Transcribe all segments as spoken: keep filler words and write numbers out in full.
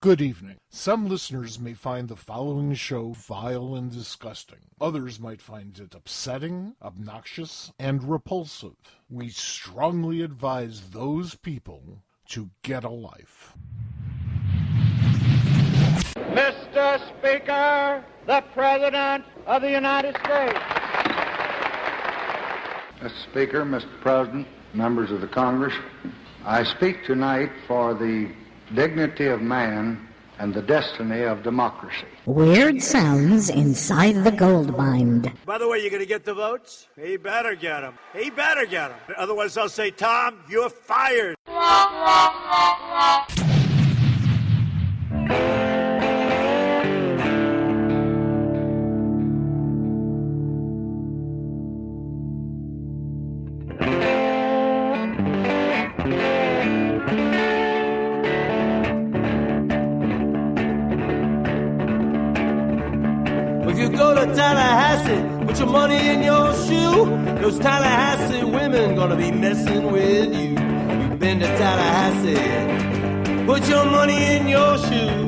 Good evening. Some listeners may find the following show vile and disgusting. Others might find it upsetting, obnoxious, and repulsive. We strongly advise those people to get a life. Mister Speaker, the President of the United States. Mister Speaker, Mister President, members of the Congress, I speak tonight for the dignity of man and the destiny of democracy. Weird sounds inside the gold mine. By the way, you going to get the votes? He better get them. He better get them. Otherwise, I'll say, Tom, you're fired. If you go to Tallahassee, put your money in your shoe. Those Tallahassee women gonna be messing with you. You've been to Tallahassee, put your money in your shoe.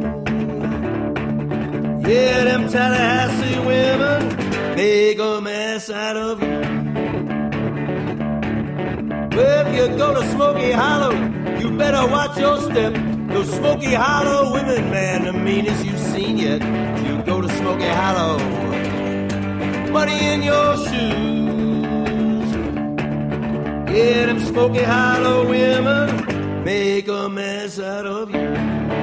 Yeah, them Tallahassee women make a mess out of you. Well, if you go to Smoky Hollow, you better watch your step. Those Smoky Hollow women, man, the meanest you've seen yet. You go to Smoky Hollow, money in your shoes. Yeah, them Smoky Hollow women make a mess out of you.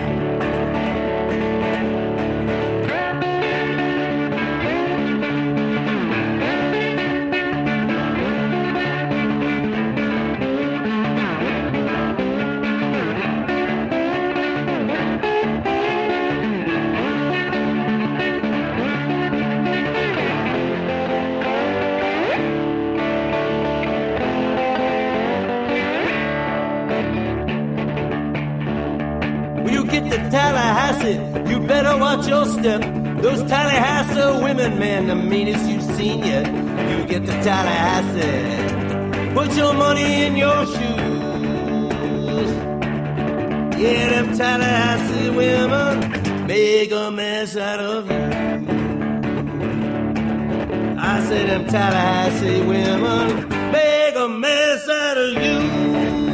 Tallahassee, you better watch your step. Those Tallahassee women, man, the meanest you've seen yet. You get to Tallahassee, put your money in your shoes. Yeah, them Tallahassee women make a mess out of you. I said them Tallahassee women make a mess out of you.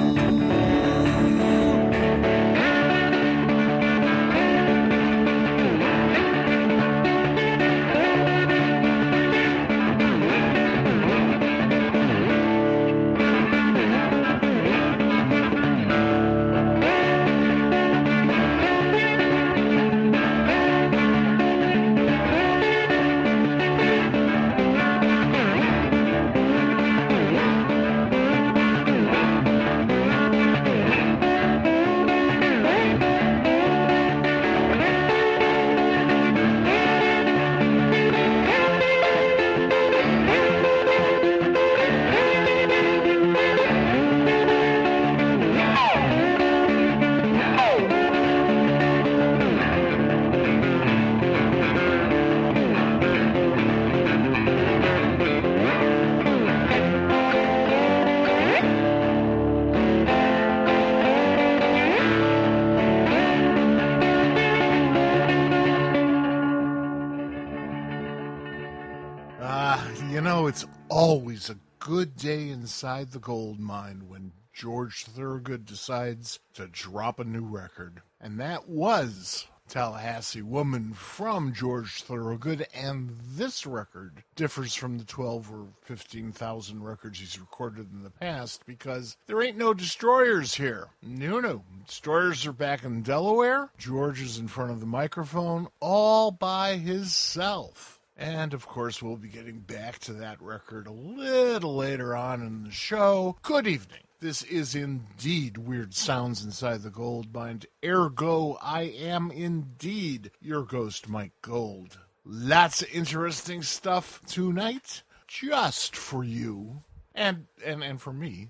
Always a good day inside the gold mine when George Thorogood decides to drop a new record. And that was Tallahassee Woman from George Thorogood, and this record differs from the twelve or fifteen thousand records he's recorded in the past because there ain't no Destroyers here. No, no. Destroyers are back in Delaware. George is in front of the microphone all by himself. And, of course, we'll be getting back to that record a little later on in the show. Good evening. This is indeed Weird Sounds Inside the Gold Mine. Ergo, I am indeed your ghost, Mike Gold. Lots of interesting stuff tonight, just for you. And, and, and for me.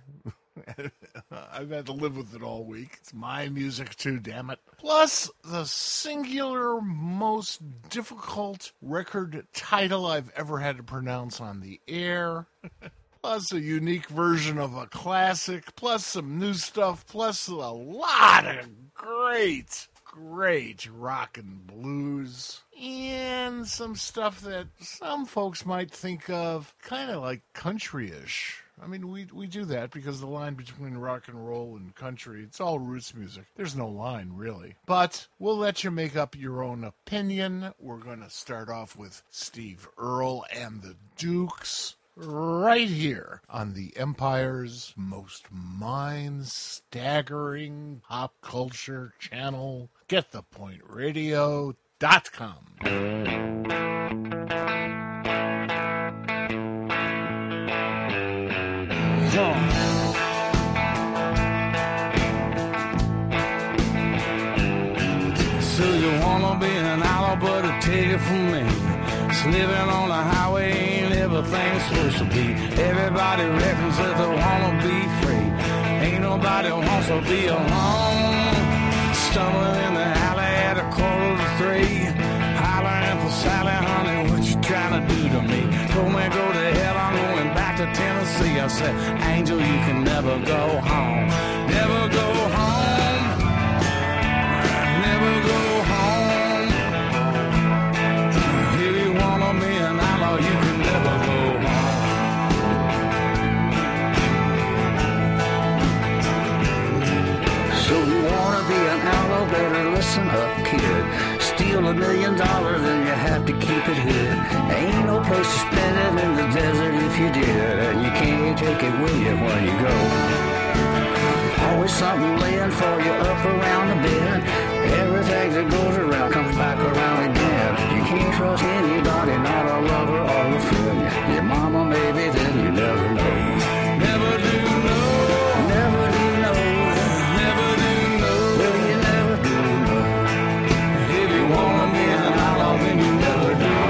I've had to live with it all week. It's my music too, damn it. Plus, the singular most difficult record title I've ever had to pronounce on the air. Plus a unique version of a classic. Plus some new stuff. Plus a lot of great, great rock and blues, and some stuff that some folks might think of kind of like country-ish. I mean, we we do that because the line between rock and roll and country, it's all roots music. There's no line, really. But we'll let you make up your own opinion. We're going to start off with Steve Earle and the Dukes right here on the Empire's most mind-staggering pop culture channel, get the point radio dot com. So you wanna be an outlaw, but to take it from me, it's living on the highway ain't everything supposed to be. Everybody reckons that they wanna be free. Ain't nobody wants to be alone. Stumbling in the alley at a quarter to three, hollering for Sally, honey, what you trying to do to me? Told me go to hell, I'm going back to Tennessee. I said, Angel, you can never go home. Never go home. Never go home. If you wanna be an outlaw, you can never go home. So you wanna be an outlaw, better listen up, kid. Steal a million dollars and you have to keep it here. Ain't no place to spend it in the desert if you did, and you can't take it with you when you go. Always something laying for you up around the bend. Everything that goes around comes back around again. You can't trust anybody, not a lover or a friend. Your mama maybe, then you never know. Never do know. Never do know. Never do know. Well, you never do know. If you wanna be an outlaw, then you never do know.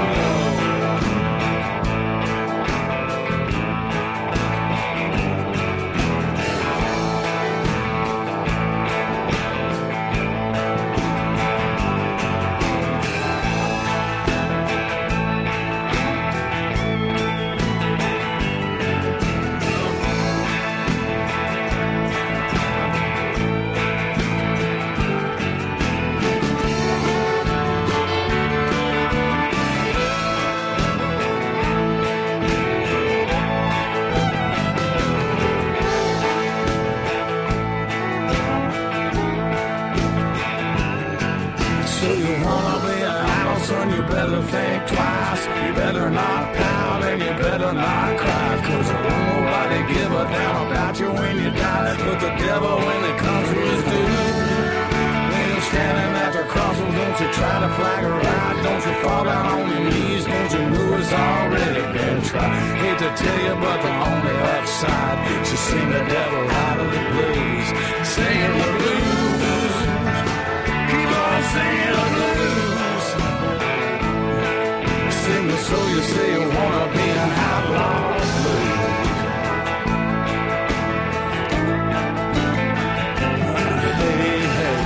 Think twice, you better not pout and you better not cry, cause there won't nobody give a damn about you when you die. But the devil, when it comes to his due, when you're standing at the crossroads, don't you try to flag her out, don't you fall down on your knees, don't you know it's already been tried. Hate to tell you, but the only upside, she sing the devil out of the blues, singing the blues, keep on singing the blues. So you say you wanna be an outlaw blues. Hey, hey.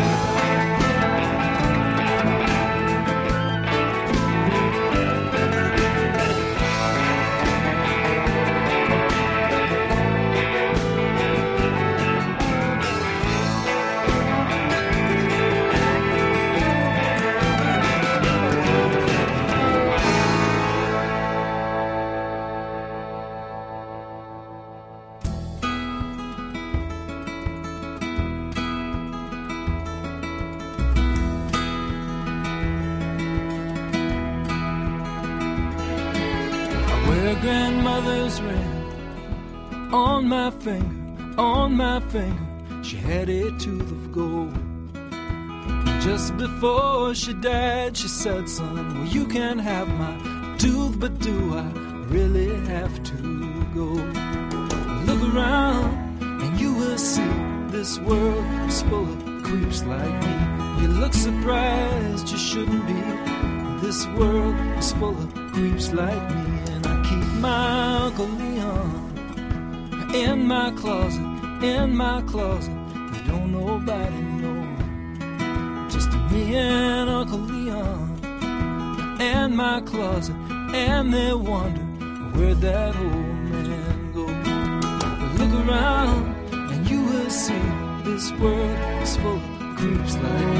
Grandmother's ring on my finger, on my finger, she had a tooth of gold. Just before she died, she said, son, well, you can have my tooth, but do I really have to go? Look around and you will see this world is full of creeps like me. You look surprised, you shouldn't be. This world is full of creeps like me. My Uncle Leon in my closet, in my closet, but don't nobody know. Just me and Uncle Leon in my closet, and they wonder where'd that old man go. But look around and you will see this world is full of creeps like me.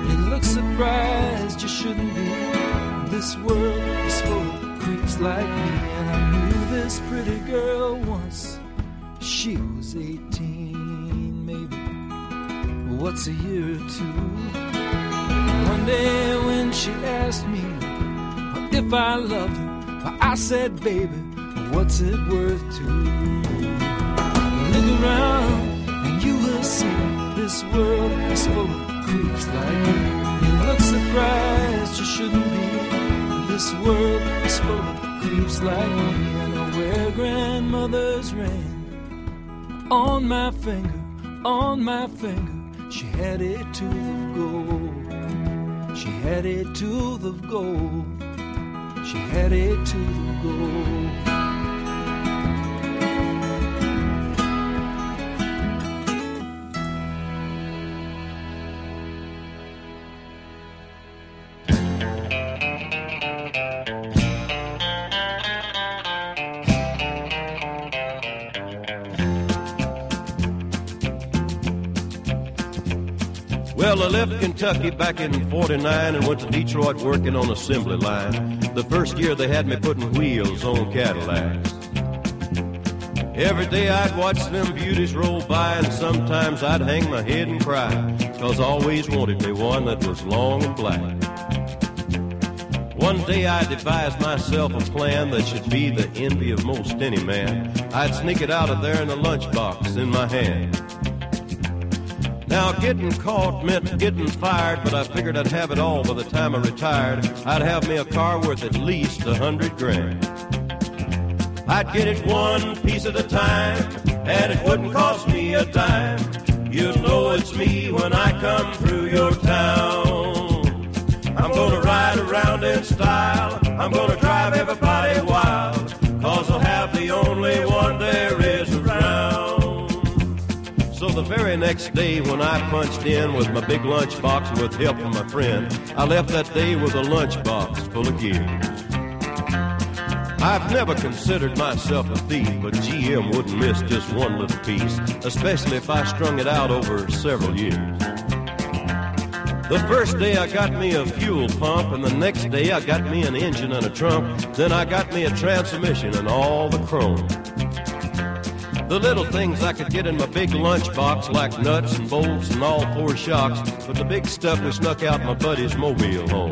You look surprised, you shouldn't be. This world is full of creeps like me. And I knew this pretty girl once. She was eighteen, maybe. What's a year or two? One day when she asked me if I loved her, I said, baby, what's it worth to you? Look around and you will see this world is full of creeps like me. You look surprised, you shouldn't be. This world is full of creeps like me. And I wear grandmother's ring on my finger, on my finger. She had a tooth of gold. She had a tooth of gold. She had a tooth of gold. Well, I left Kentucky back in forty-nine and went to Detroit working on assembly line. The first year they had me putting wheels on Cadillacs. Every day I'd watch them beauties roll by, and sometimes I'd hang my head and cry, 'cause I always wanted me one that was long and black. One day I devised myself a plan that should be the envy of most any man. I'd sneak it out of there in a lunchbox in my hand. Now, getting caught meant getting fired, but I figured I'd have it all by the time I retired. I'd have me a car worth at least a hundred grand. I'd get it one piece at a time, and it wouldn't cost me a dime. You'll know it's me when I come through your town. I'm gonna ride around in style, I'm gonna drive everybody wild, 'cause I'll have the only one there is around. So the very next day when I punched in with my big lunchbox and with help from my friend, I left that day with a lunchbox full of gears. I've never considered myself a thief, but G M wouldn't miss just one little piece, especially if I strung it out over several years. The first day I got me a fuel pump, and the next day I got me an engine and a trunk. Then I got me a transmission and all the chrome. The little things I could get in my big lunchbox, like nuts and bolts and all four shocks, but the big stuff we snuck out my buddy's mobile home.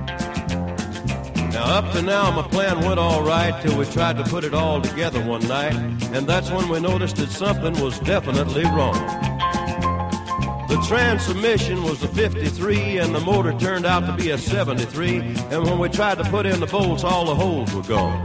Now up to now my plan went all right till we tried to put it all together one night, and that's when we noticed that something was definitely wrong. The transmission was a fifty-three and the motor turned out to be a seventy-three, and when we tried to put in the bolts, all the holes were gone.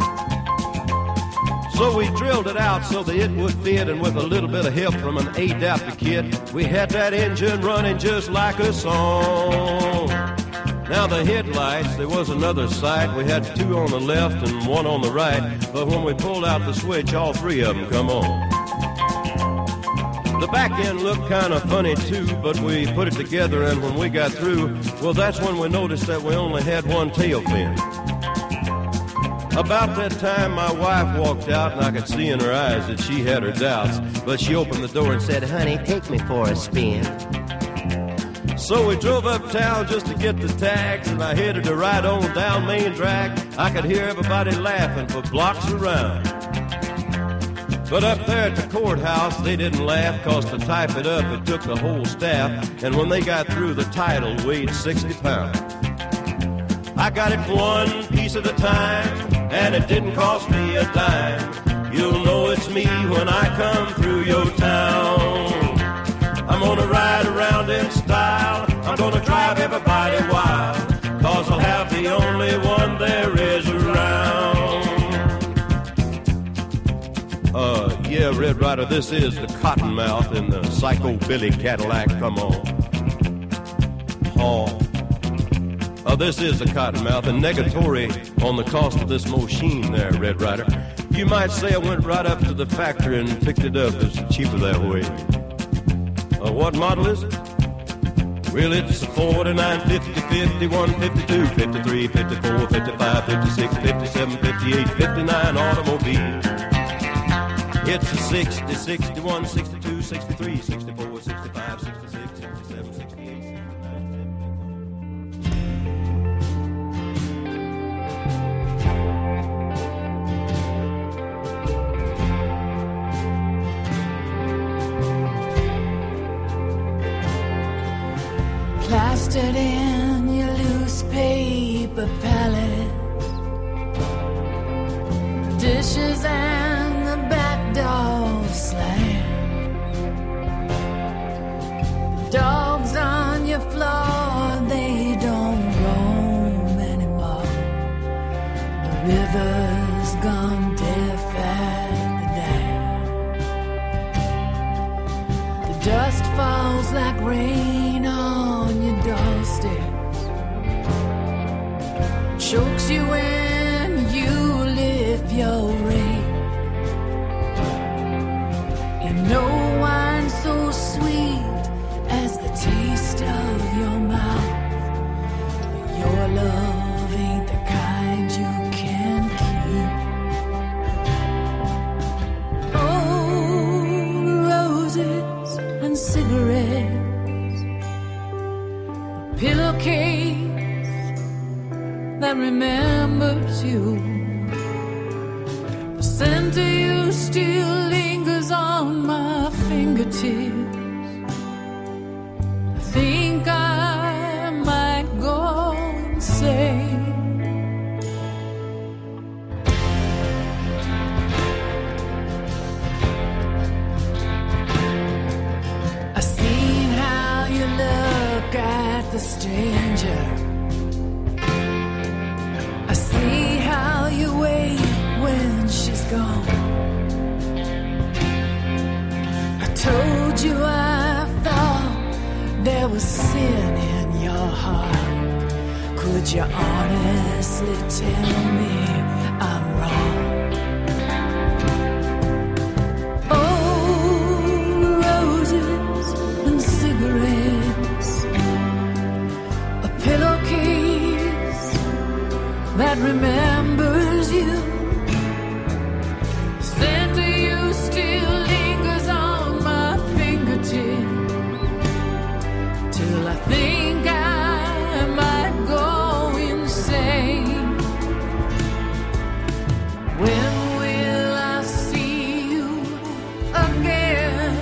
So we drilled it out so that it would fit, and with a little bit of help from an adapter kit, we had that engine running just like a song. Now the headlights, there was another sight. We had two on the left and one on the right, but when we pulled out the switch, all three of them come on. The back end looked kind of funny too, but we put it together, and when we got through, well, that's when we noticed that we only had one tail fin. About that time, my wife walked out, and I could see in her eyes that she had her doubts, but she opened the door and said, "Honey, take me for a spin." So we drove uptown just to get the tags, and I headed to ride on down Main Drag. I could hear everybody laughing for blocks around. But up there at the courthouse, they didn't laugh, 'cause to type it up, it took the whole staff, and when they got through, the title weighed sixty pounds. I got it one piece at a time, and it didn't cost me a dime. You'll know it's me when I come through your town. I'm gonna ride around in style, I'm gonna drive everybody wild, 'cause I'll have the only one there is around. Uh, yeah, Red Ryder, this is the Cottonmouth in the Psycho Billy Cadillac, come on. Oh. Uh, this is the Cottonmouth, and negatory on the cost of this machine there, Red Ryder. You might say I went right up to the factory and picked it up. It's cheaper that way. Uh, what model is it? Well, it's a forty-nine, fifty, fifty-one, fifty-two, fifty-three, fifty-four, fifty-five, fifty-six, fifty-seven, fifty-eight, fifty-nine automobile. It's a sixty, sixty-one, sixty-two, sixty-three, sixty-four, sixty-five, sixty-six, sixty-seven, sixty-eight, sixty-nine, seventy. Pictured in your loose paper palette, dishes and the back door slam, dogs on your floor, they don't roam anymore. The river's gone deaf at the dam. The dust falls like rain on your doorsteps, chokes you when you lift your rake. And no wine so sweet as the taste of your mouth. But your love ain't the kind you can keep. Oh, roses and cigarettes, a pillowcase that remembers you. The scent of you still lingers on my fingertips. I think I might go insane. I seen how you look at the stranger. I see how you wait when she's gone. I told you I thought there was sin in your heart. Could you honestly tell me I'm wrong? Oh, roses and cigarettes, a pillowcase that remembers you. Scent of you still lingers on my fingertip, till I think I might go insane. When will I see you again?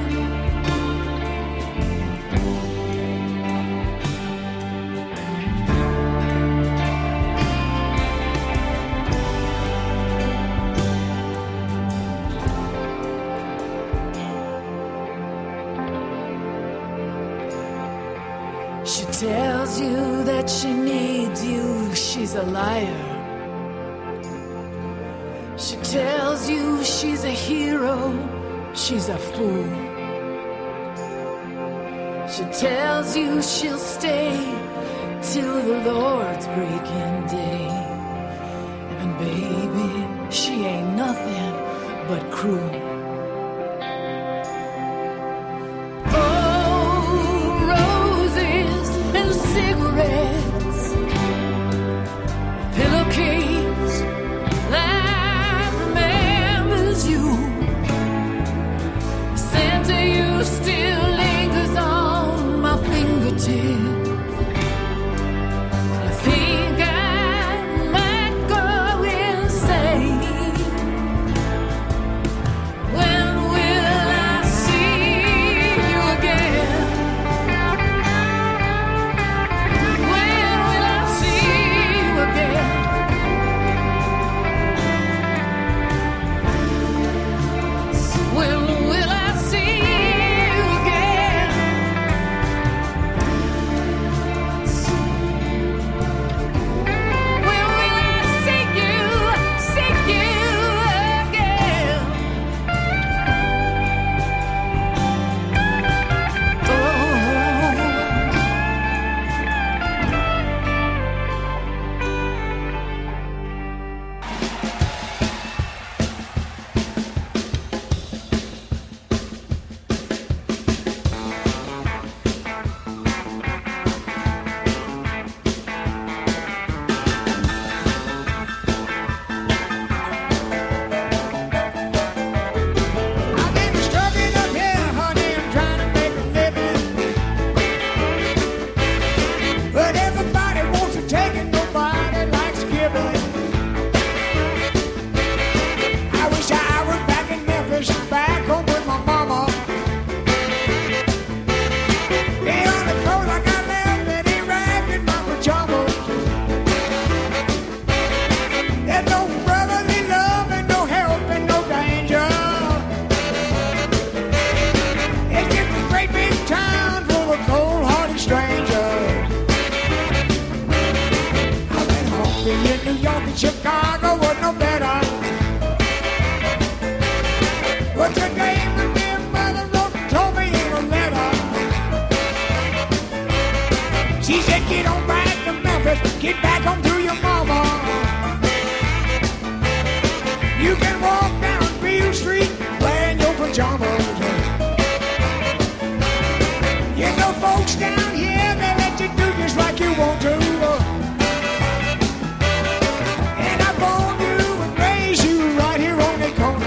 She tells you that she needs you, she's a liar. She tells you she's a hero, she's a fool. She tells you she'll stay till the Lord's breaking day. And baby, she ain't nothing but cruel. Cigarettes, pillowcase that remembers you. Scent of you still lingers on my fingertips, in New York and Chicago was no better. But today my dear mother wrote and told me in a letter. She said, get on back to Memphis, get back home to your mama. You can walk down Beale Street wearing your pajamas. You know folks down here, they let you do just like you want to. And I born you and raised you right here on the corner.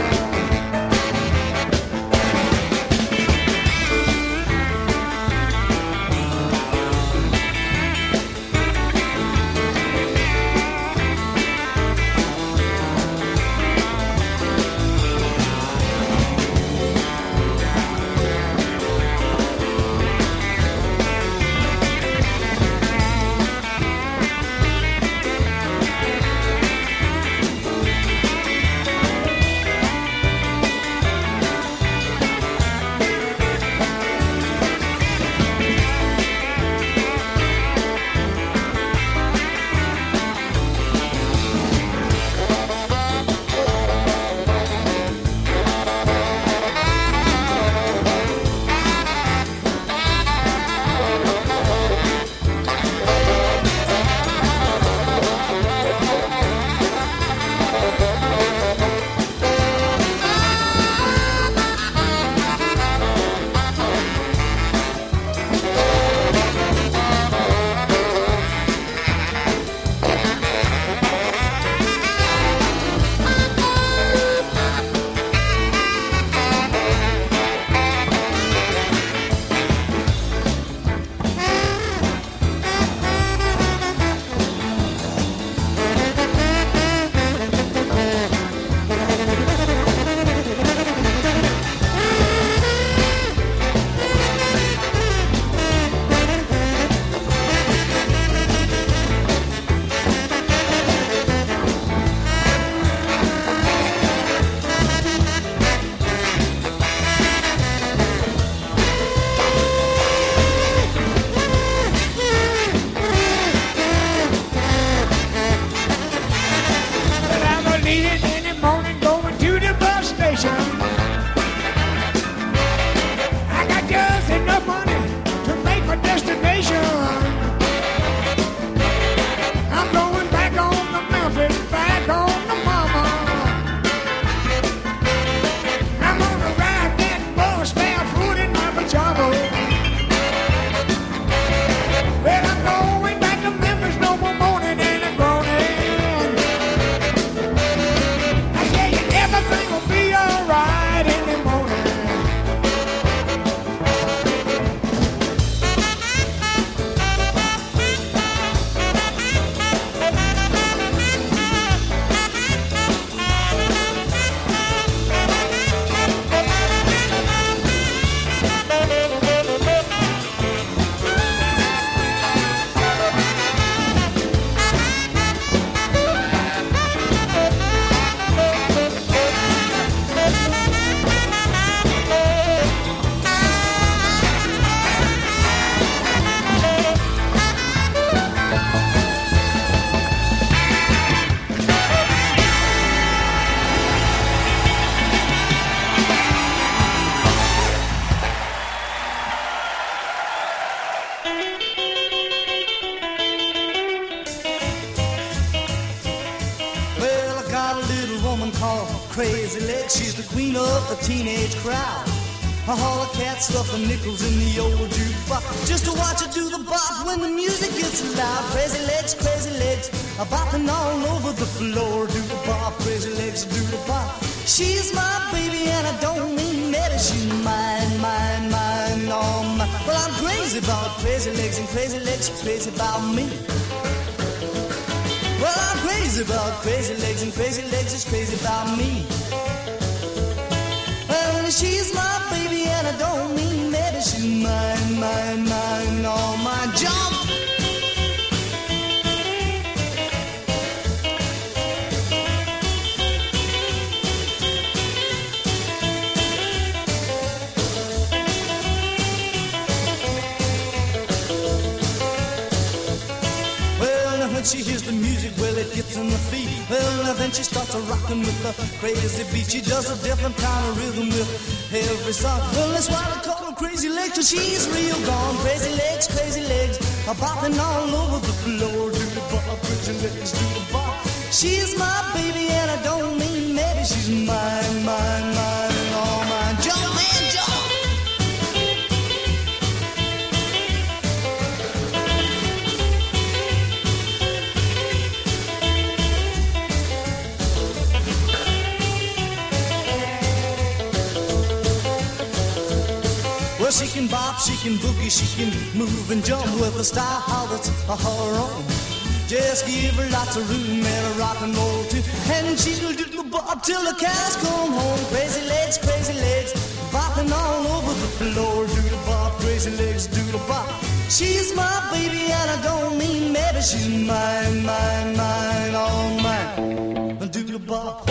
Crazy Legs, she's the queen of the teenage crowd. A holler cat stuffing nickels in the old jukebox just to watch her do the bop when the music gets loud. Crazy Legs, Crazy Legs, a bopping all over the floor. Do the bop, Crazy Legs, do the bop. She's my baby and I don't mean that. She's mine, mine, mine, all mine. Well, I'm crazy about Crazy Legs and Crazy Legs are crazy about me. Well, I'm crazy about Crazy Legs and Crazy Legs is crazy about me. Well, she's my baby and I don't mean that. She's mine, mine, mine, all mine. Jump! she hears the music, well, it gets in the feet. Well, then she starts a rocking with the crazy beat. She does a different kind of rhythm with every song. Well, that's why they call her Crazy Legs, 'cause she's real gone. Crazy legs, crazy legs, a bopping all over the floor. Do the bop, crazy legs, do the bop. She's my baby, and I don't mean maybe. She's mine, mine, mine, and all mine. Jump, man, jump! Well, she can bop, she can boogie, she can move and jump with a style that's her own. Just give her lots of room and a rock and roll too, and she'll do the bop till the cows come home. Crazy legs, crazy legs, bopping all over the floor. Do the bop, crazy legs, do the bop. She's my baby, and I don't mean maybe. She's mine, mine, mine, all mine. Do the bop.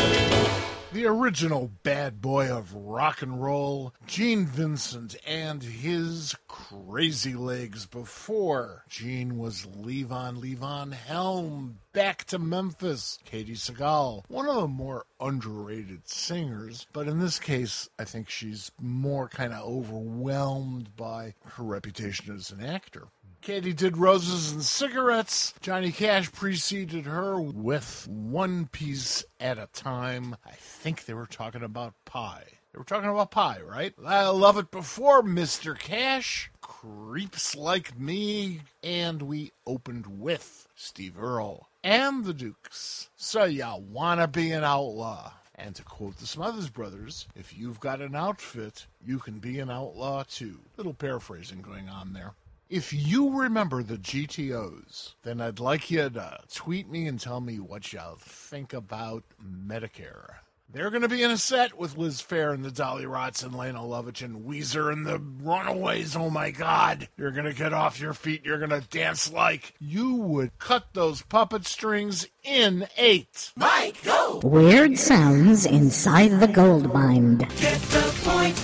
The original bad boy of rock and roll, Gene Vincent and his Crazy Legs, before Gene was Levon Levon Helm, back to Memphis. Katie Segal, one of the more underrated singers, but in this case, I think she's more kind of overwhelmed by her reputation as an actor. Katie did Roses and Cigarettes. Johnny Cash preceded her with One Piece at a Time. I think they were talking about pie. They were talking about pie, right? I Love It Before Mister Cash, Creeps Like Me, and we opened with Steve Earle and the Dukes. So ya wanna be an outlaw. And to quote the Smothers Brothers, if you've got an outfit, you can be an outlaw too. Little paraphrasing going on there. If you remember the G T Os, then I'd like you to tweet me and tell me what you think about Medicare. They're going to be in a set with Liz Phair and the Dolly Rots and Lena Lovitch and Weezer and the Runaways. Oh, my God. You're going to get off your feet. You're going to dance like you would cut those puppet strings in eight. Mike, go! Weird sounds inside the gold mine. Get the point,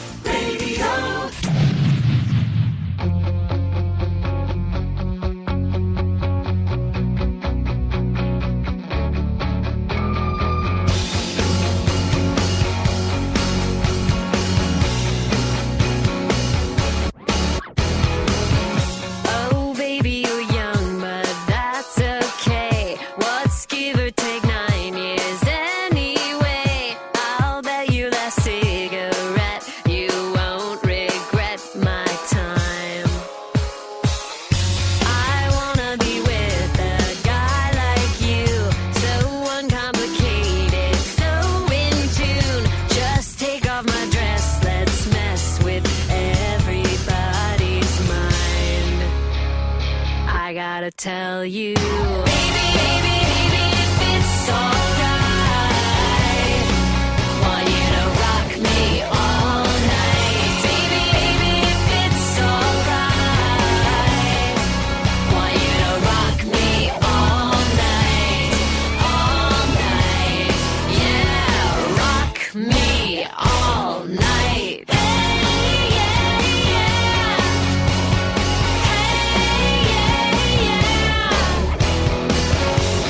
radio. Tell you, baby, baby, baby, if it's alright, want you to rock me all night. Baby, baby, if it's alright, want you to rock me all night, all night. Yeah, rock me all night. Hey, yeah, yeah. Hey, yeah, yeah.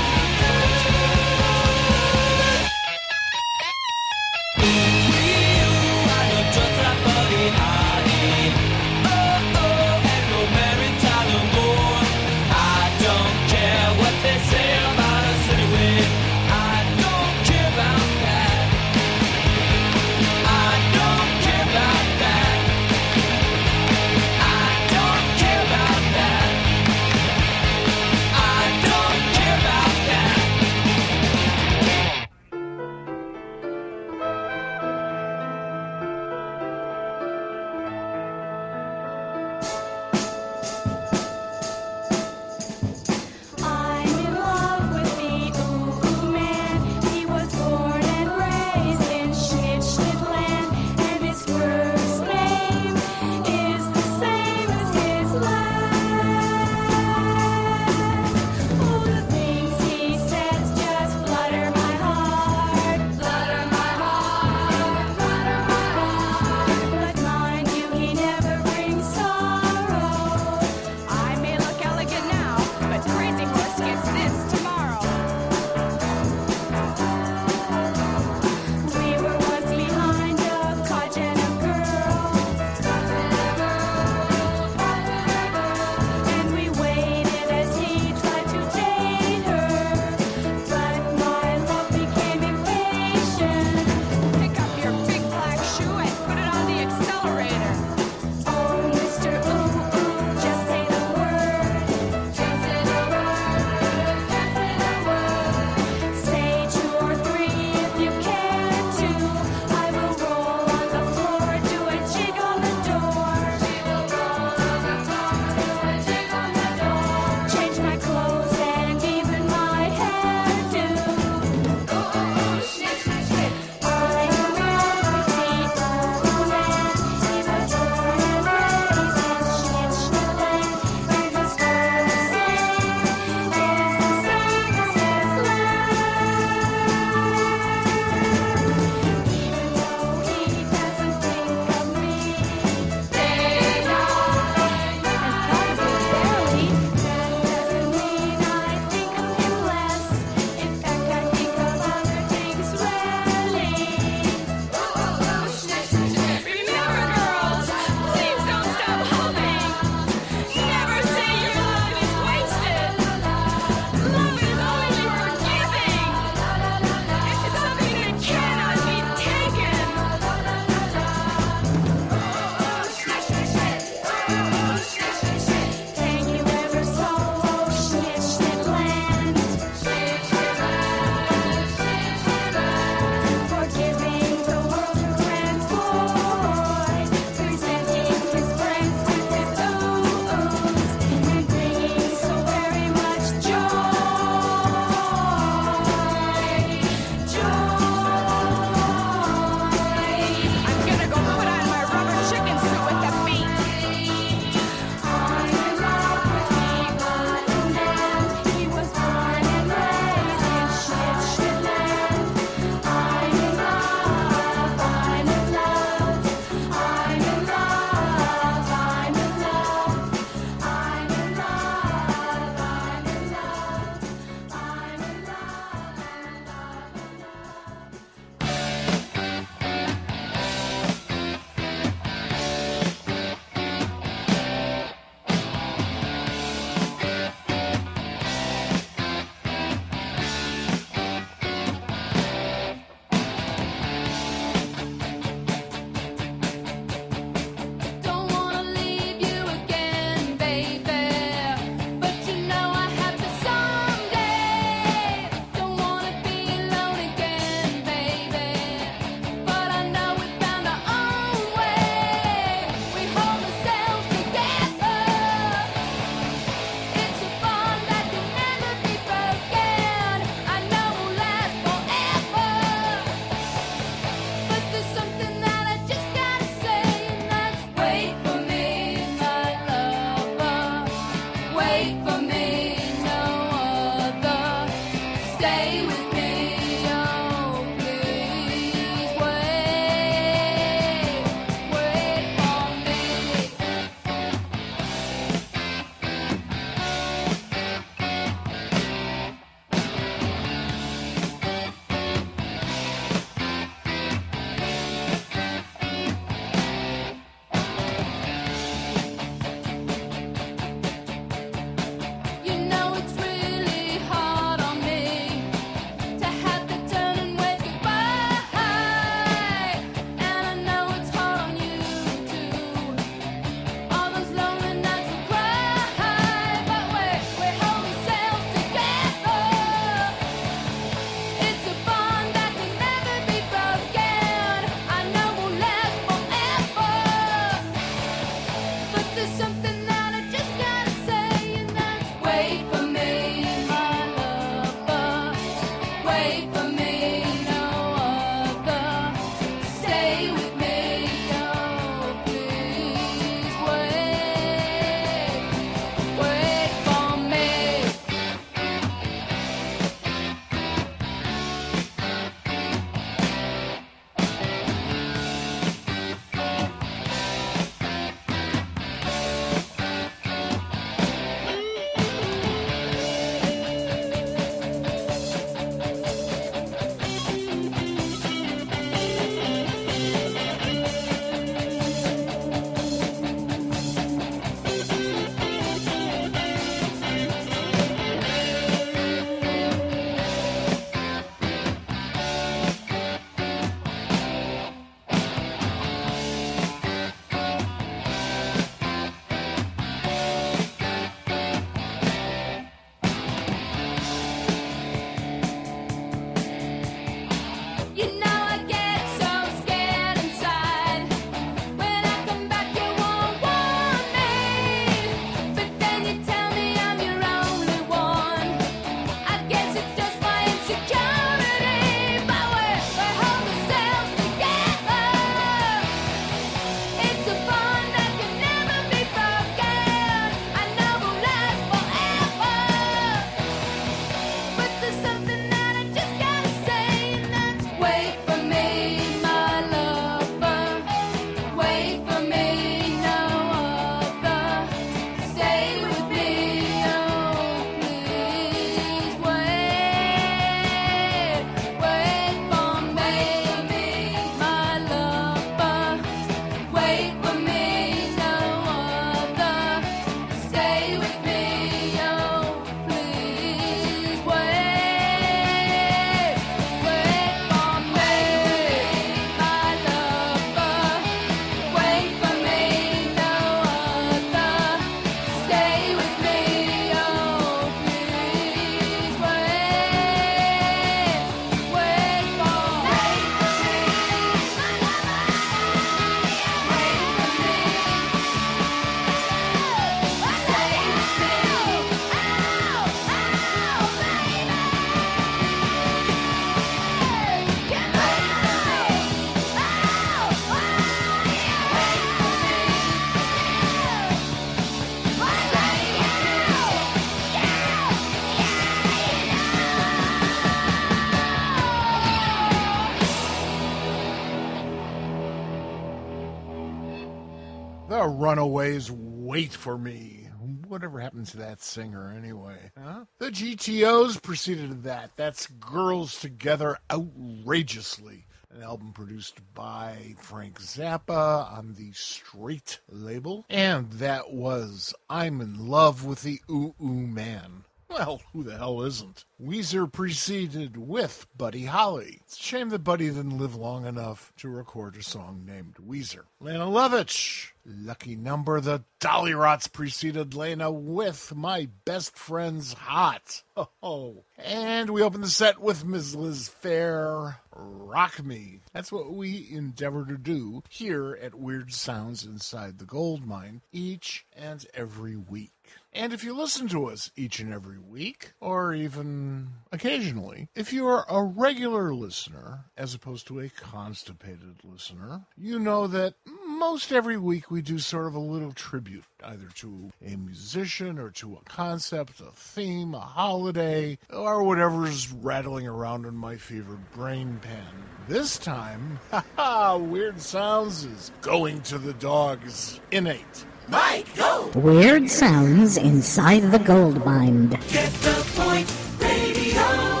The Runaways Wait For Me. Whatever happened to that singer anyway? Huh? The G T Os preceded that. That's Girls Together Outrageously, an album produced by Frank Zappa on the Straight label. And that was I'm in Love with the Ooh Ooh Man. Well, who the hell isn't? Weezer preceded with Buddy Holly. It's a shame that Buddy didn't live long enough to record a song named Weezer. Lana Lovitch, Lucky Number. The Dolly Rots preceded Lana with My Best Friend's Hot. Oh, and we open the set with Miz Liz Phair, Rock Me. That's what we endeavor to do here at Weird Sounds Inside the Gold Mine each and every week. And if you listen to us each and every week, or even occasionally, if you are a regular listener, as opposed to a constipated listener, you know that most every week we do sort of a little tribute, either to a musician or to a concept, a theme, a holiday, or whatever's rattling around in my fevered brain pan. This time, haha, Weird Sounds is going to the dogs. Innate. Mike, go! Weird Sounds Inside the Gold Mine. Get the point, radio.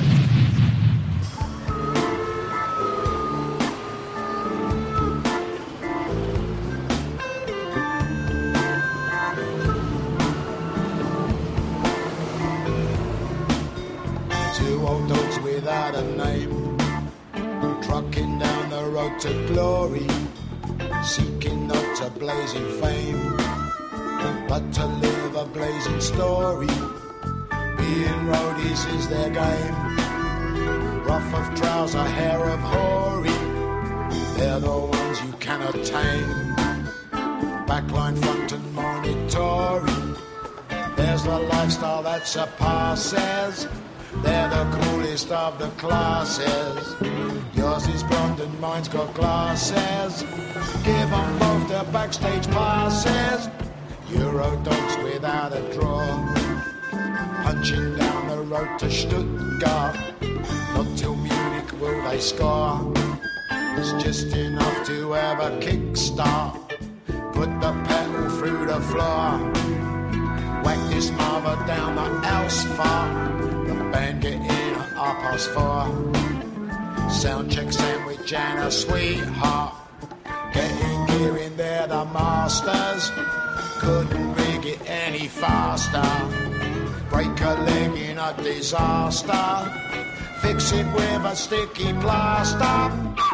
Two old dogs without a name, trucking down the road to glory, seeking not a blazing fame, but to live a blazing story. Being roadies is their game, rough of trouser, hair of hoary. They're the ones you cannot tame, backline, front and monitory. There's the lifestyle that surpasses, they're the coolest of the classes. Yours is blonde and mine's got glasses. Give them both their backstage passes. Euro dogs without a draw, punching down the road to Stuttgart. Not till Munich will they score. It's just enough to have a kickstart. Put the pedal through the floor, whack this mother down the asphalt. The band get in at half past four. Sound check sandwich and a sweetheart. Getting gear in there, the masters couldn't rig it any faster. Break a leg in a disaster, fix it with a sticky plaster.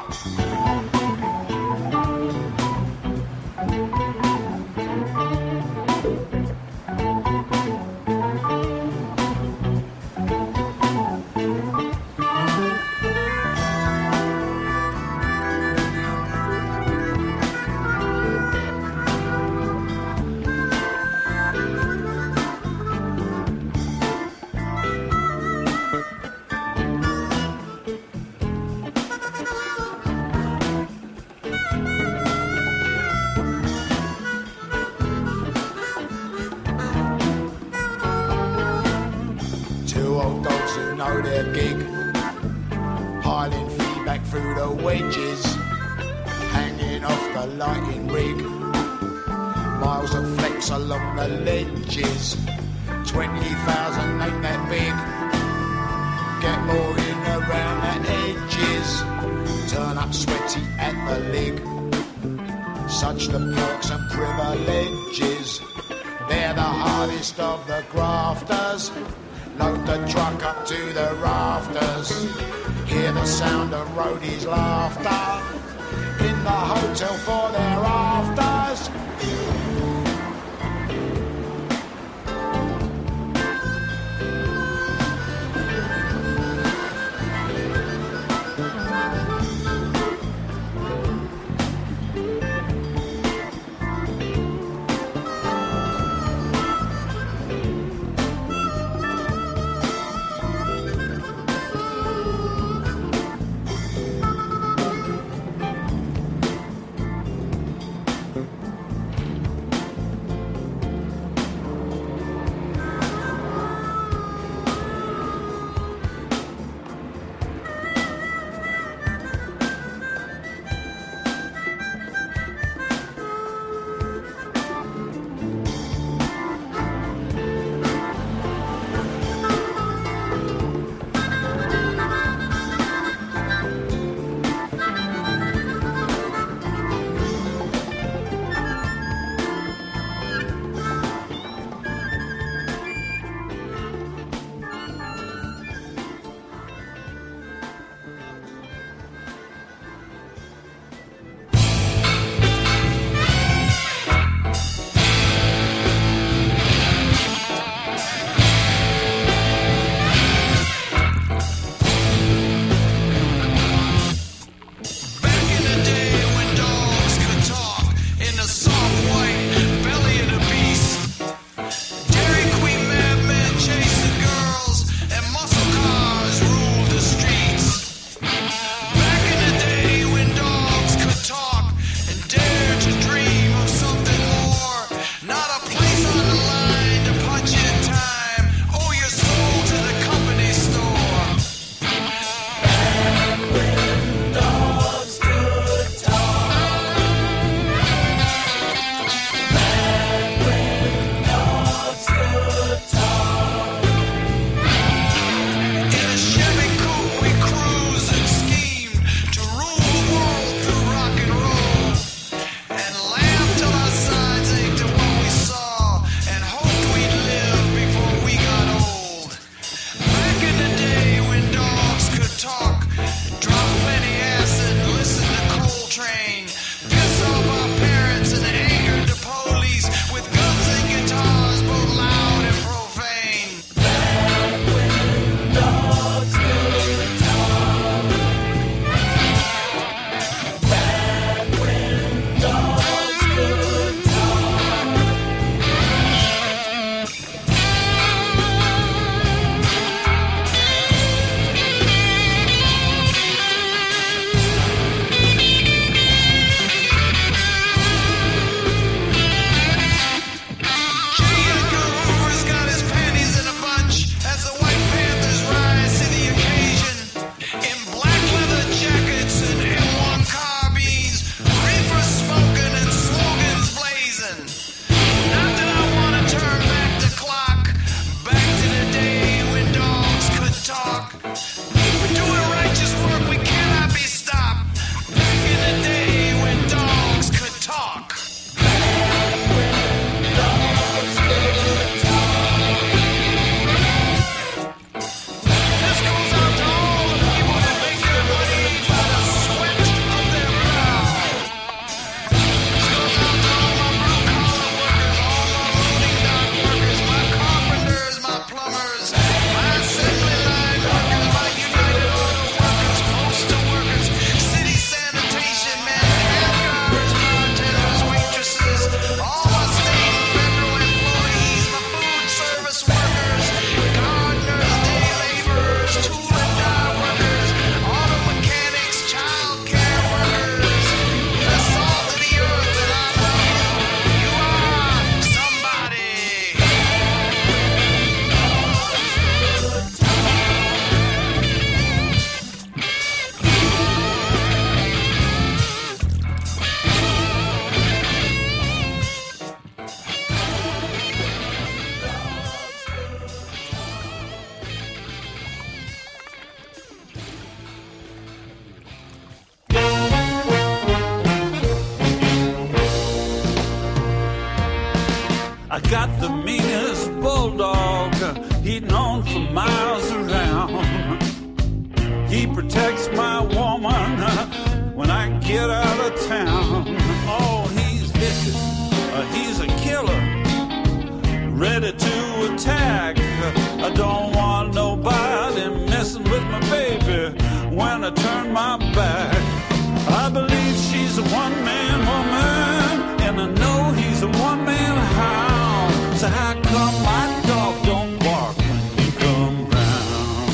Along the ledges, twenty thousand ain't that big. Get more in around the edges, turn up sweaty at the leg. Such the perks and privileges, they're the hardest of the grafters. Load the truck up to the rafters, hear the sound of roadies' laughter in the hotel for their afters. got the meanest bulldog he'd known for miles around. He protects my woman when I get out of town. Oh, he's vicious, uh, he's a killer, ready to attack. I don't want nobody messing with my baby when I turn my back. I believe she's a one-man woman, and I know he's a one-man hound. So how come my dog don't bark when you come round?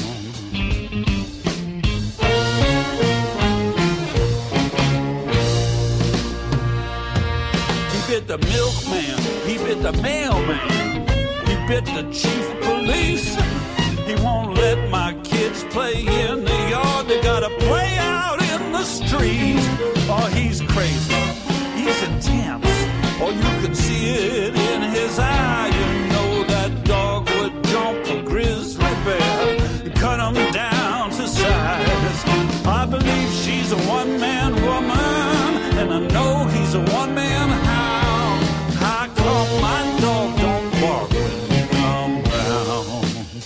He bit the milkman, he bit the mailman, he bit the chief of police. He won't let my kids play in the yard, they gotta play out in the street. Oh, he's crazy, he's intense, oh, you can see it in his eye. You know that dog would jump a grizzly bear and cut him down to size. I believe she's a one-man woman, and I know he's a one-man hound. How come my dog don't bark when you come round?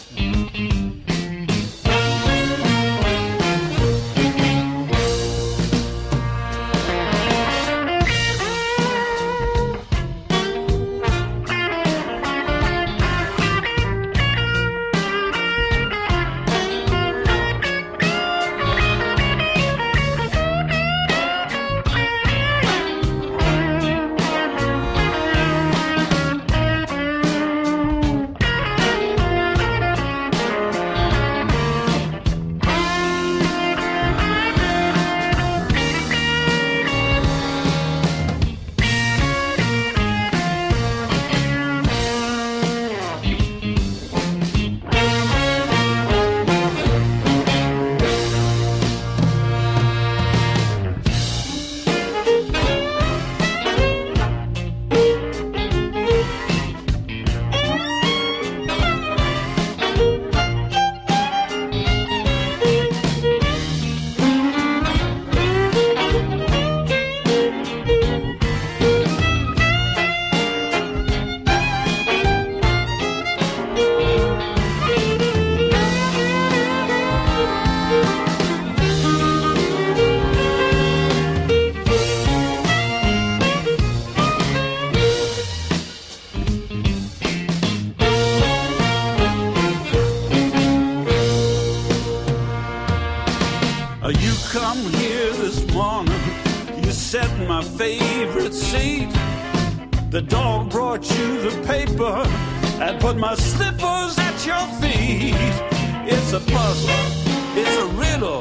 Uh, you come here this morning, you sat in my favorite seat. The dog brought you the paper and put my slippers at your feet. It's a puzzle, it's a riddle,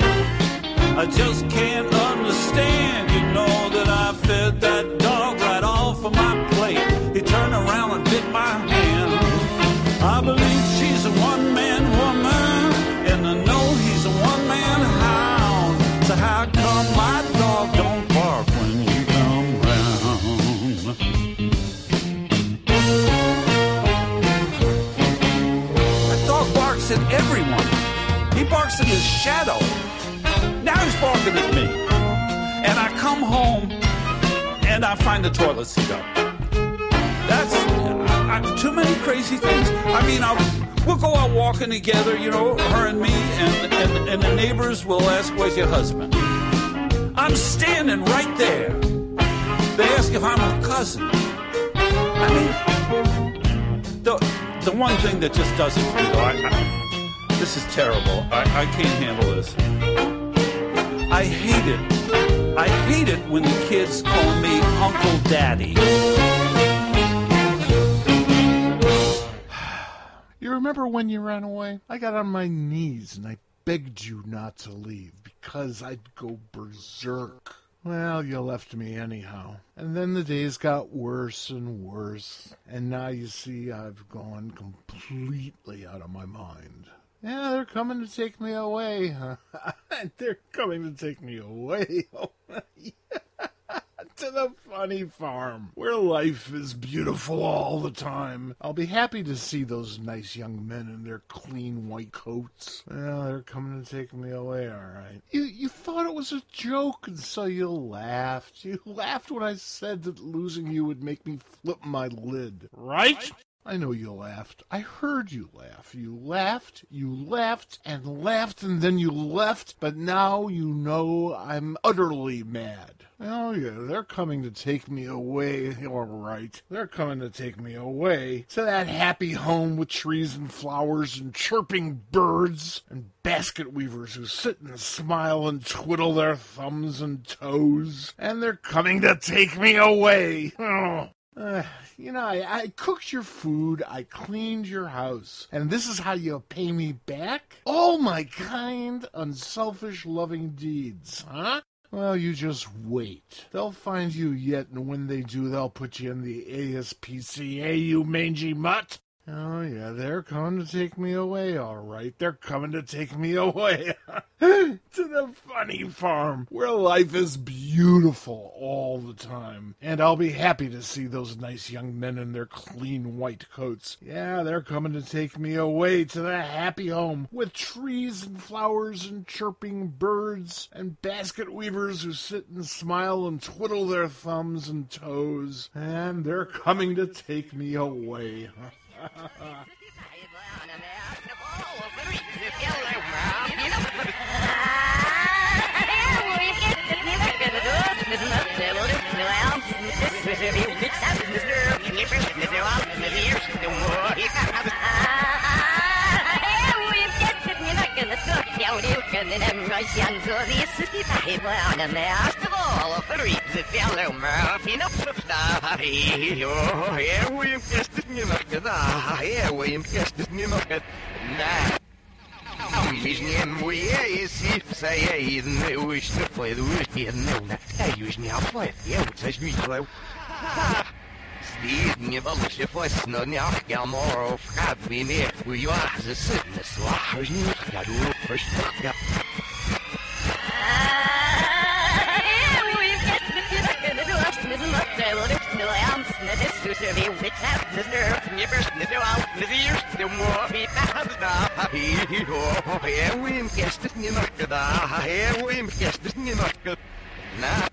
I just can't understand. You know that I fed that dog right off of my plate. He turned around and bit my hand. I believe she's a one-man woman, and I know he's a one-man hound. So how come my dog don't bark when you come round? That dog barks at everyone. He barks at his shadow. Now he's barking at me. And I come home and I find the toilet seat up. That's I, I, too many crazy things. I mean, I'll, we'll go out walking together, you know, her and me, and, and, and the neighbors will ask, where's your husband? I'm standing right there. They ask if I'm her cousin. I mean, the, the one thing that just does it for me, though, I, I, this is terrible. I, I can't handle this. I hate it. I hate it when the kids call me Uncle Daddy. You remember when you ran away? I got on my knees and I begged you not to leave because I'd go berserk. Well, you left me anyhow. And then the days got worse and worse. And now you see I've gone completely out of my mind. Yeah, they're coming to take me away. They're coming to take me away. To the funny farm where life is beautiful all the time. I'll be happy to see those nice young men in their clean white coats. Well, they're coming to take me away, all right. You, you thought it was a joke, and so you laughed. You laughed when I said that losing you would make me flip my lid, right? I know you laughed. I heard you laugh. You laughed, you laughed, and laughed, and then you left, but now you know I'm utterly mad. Oh, yeah, they're coming to take me away, all right. They're coming to take me away to that happy home with trees and flowers and chirping birds and basket weavers who sit and smile and twiddle their thumbs and toes. And they're coming to take me away. Oh. Uh, you know, I, I cooked your food, I cleaned your house, and this is how you pay me back? All my kind, unselfish, loving deeds, huh? Well, you just wait. They'll find you yet, and when they do, they'll put you in the A S P C A, you mangy mutt. Oh, yeah, they're coming to take me away, all right. They're coming to take me away to the funny farm where life is beautiful all the time. And I'll be happy to see those nice young men in their clean white coats. Yeah, they're coming to take me away to the happy home with trees and flowers and chirping birds and basket weavers who sit and smile and twiddle their thumbs and toes. And they're coming to take me away. Стидни волосы фосно нях моров кабине уяз сытнес лахжни яду фштя на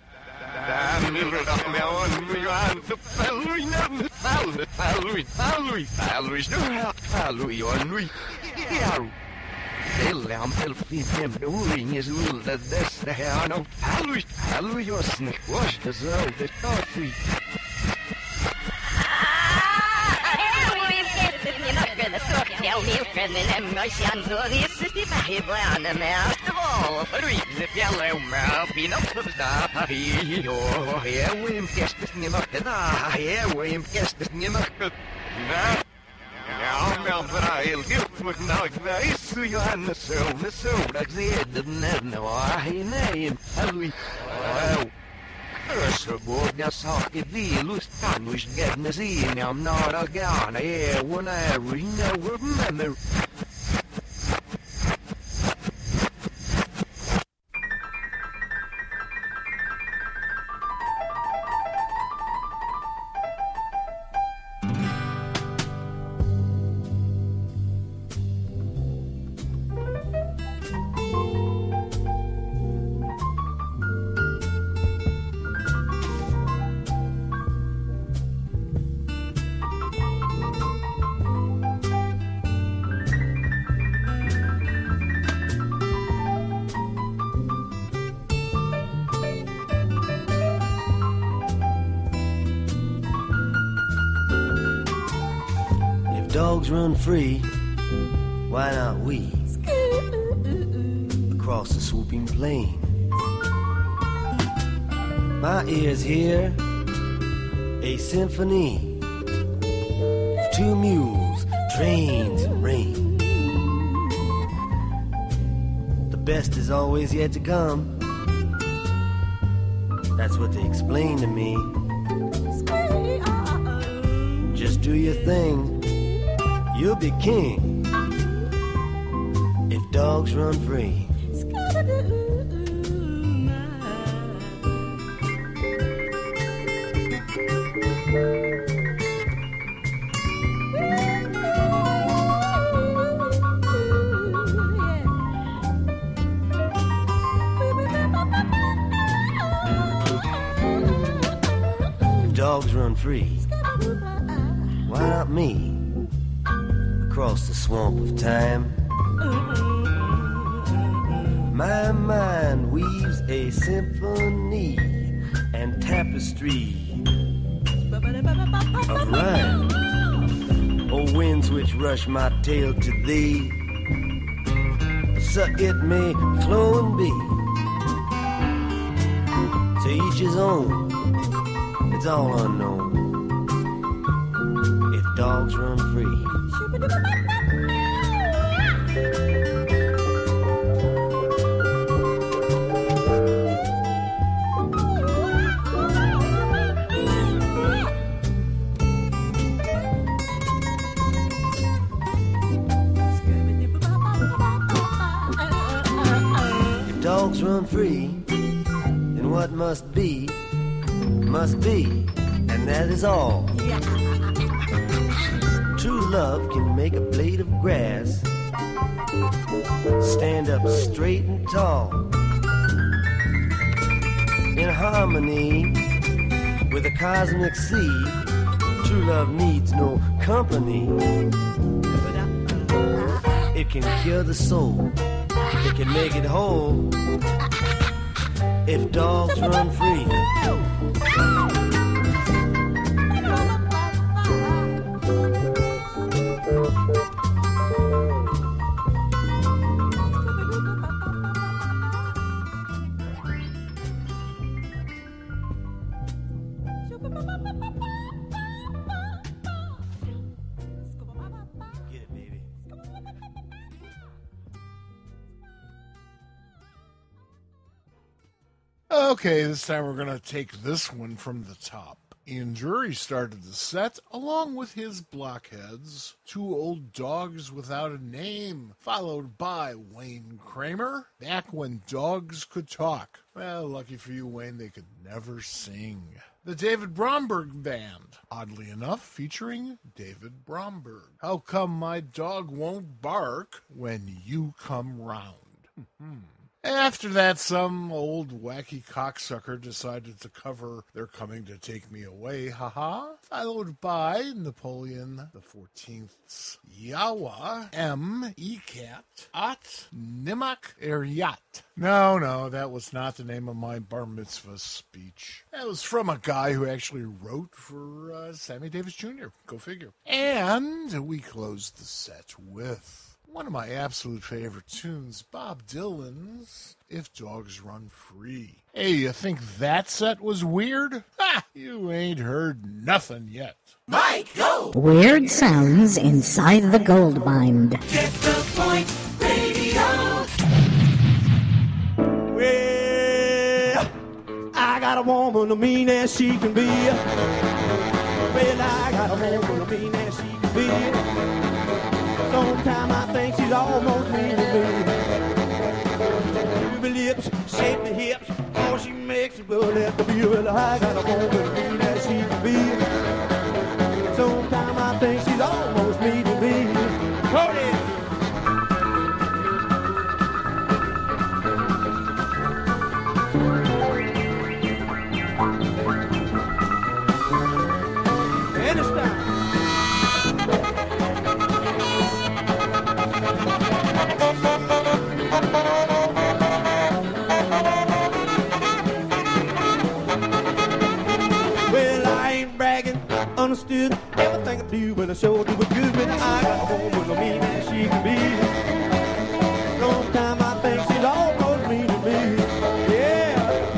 Lam till fem doing is all the this the hair no Halloween Halloween your snake wash the so the coffee Ja, men Brail, det var nog nice och jag hade så, men så där glädde den var nej, Halloween. Wow. Så båda saker vill lustan och gärna se om några gånger är when I remember. Dogs run free, why not we? Across the swooping plain. My ears hear a symphony of two mules, trains, and rain. The best is always yet to come. That's what they explain to me. Just do your thing. You'll be king if dogs run free. dogs run free, why not me? Across the swamp of time, my mind weaves a symphony and tapestry of rhyme. O winds which rush my tale to thee, so it may flow and be. To each his own, it's all unknown. If dogs run free. Dogs run free, and what must be, must be, and that is all. True love can make a blade of grass stand up straight and tall, in harmony with the cosmic sea. True love needs no company. It can cure the soul, it can make it whole, if dogs run free. Okay, this time we're going to take this one from the top. Ian Dury started the set along with his blockheads, Two Old Dogs Without a Name, followed by Wayne Kramer, Back When Dogs Could Talk. Well, lucky for you, Wayne, they could never sing. The David Bromberg Band, oddly enough, featuring David Bromberg. How Come My Dog Won't Bark When You Come Round? After that, some old wacky cocksucker decided to cover They're Coming to Take Me Away, haha, followed by Napoleon the fourteenth's Yawa M. Ecat At Nimak Eryat. No, no, that was not the name of my bar mitzvah speech. That was from a guy who actually wrote for uh, Sammy Davis Junior Go figure. And we closed the set with one of my absolute favorite tunes, Bob Dylan's If Dogs Run Free. Hey, you think that set was weird? Ha! You ain't heard nothing yet. Mike, go! Weird sounds inside the gold mine. Get the point, radio. Well, I got a woman, as mean as she can be. Well, I got a woman, as mean as she can be. Sometimes I think she's almost mean to me. Ruby lips, shape the hips, all she makes is well at the view. Well, I got a woman as mean as she can be. Sometimes I think she's almost mean to me. Hold it. Understood everything I do, but I sure do it good when I got a woman as mean as she can be. Sometimes I think she's almost mean to me. Yeah.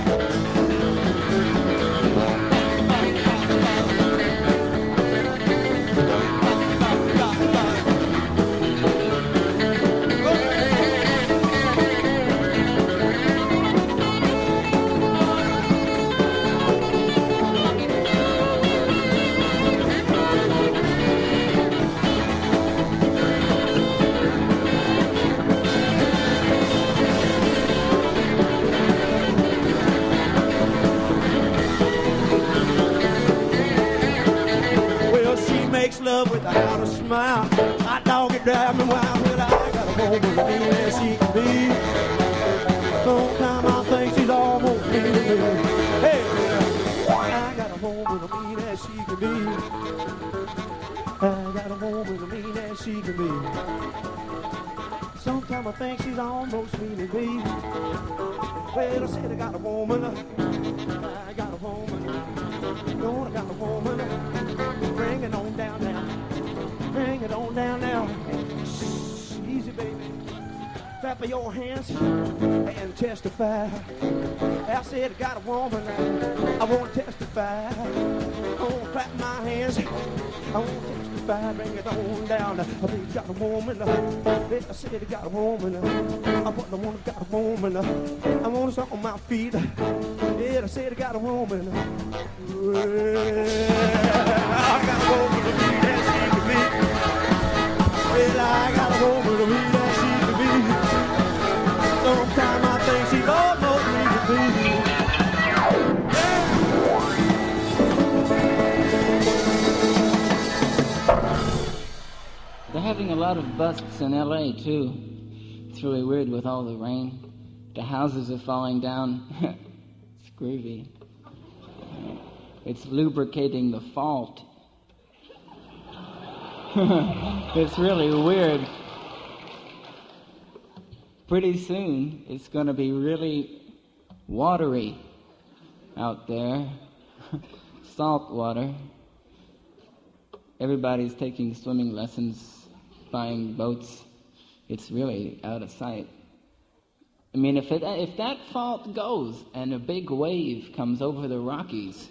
Love without a smile. My dog it drive me wild, but I got a woman as mean as she can be. Sometimes I think she's almost mean to me. Hey, I got a woman woman as mean as she can be. I got a woman as mean as she can be. Sometimes I think she's almost mean as me. Well, I said I got a woman. I got a woman. Lord, I got a woman. Bring it on down now. Bring it on down now. Shh, easy, baby. Clap of your hands and testify. I said I got a woman. I want to testify. I want to clap my hands. I want to testify. Bring it on down. I think I got a woman. I said I got a woman. I want to want got a woman. I want to on my feet. Yeah, I said I got a woman. Well, I got a woman to be that she can be. Well, I got a woman to be that she can be. Sometimes I think she's almost me to be. They're having a lot of busts in L A too. It's really weird with all the rain. The houses are falling down. It's groovy. It's lubricating the fault. It's really weird. Pretty soon, it's going to be really watery out there. Salt water. Everybody's taking swimming lessons, buying boats. It's really out of sight. I mean, if it, if that fault goes and a big wave comes over the Rockies,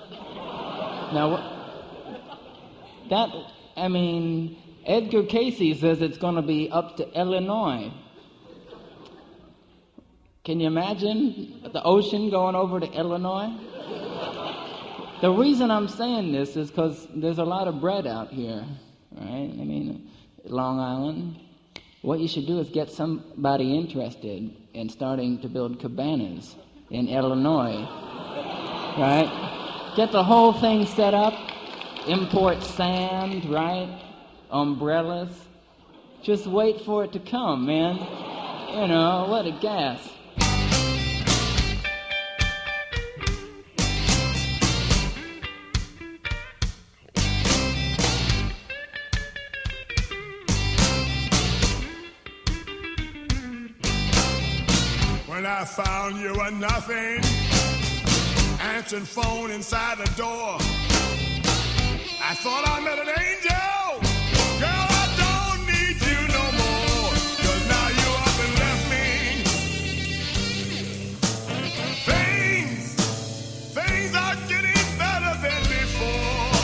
now that, I mean, Edgar Casey says it's going to be up to Illinois. Can you imagine the ocean going over to Illinois? The reason I'm saying this is because there's a lot of bread out here, right? I mean, Long Island. What you should do is get somebody interested in starting to build cabanas in Illinois, right? Get the whole thing set up, import sand, right? Umbrellas. Just wait for it to come, man. You know, what a gas. When I found you were nothing, answering phone inside the door, I thought I met an angel. Girl, I don't need you no more, 'cause now you up and left me. Things, things are getting better than before.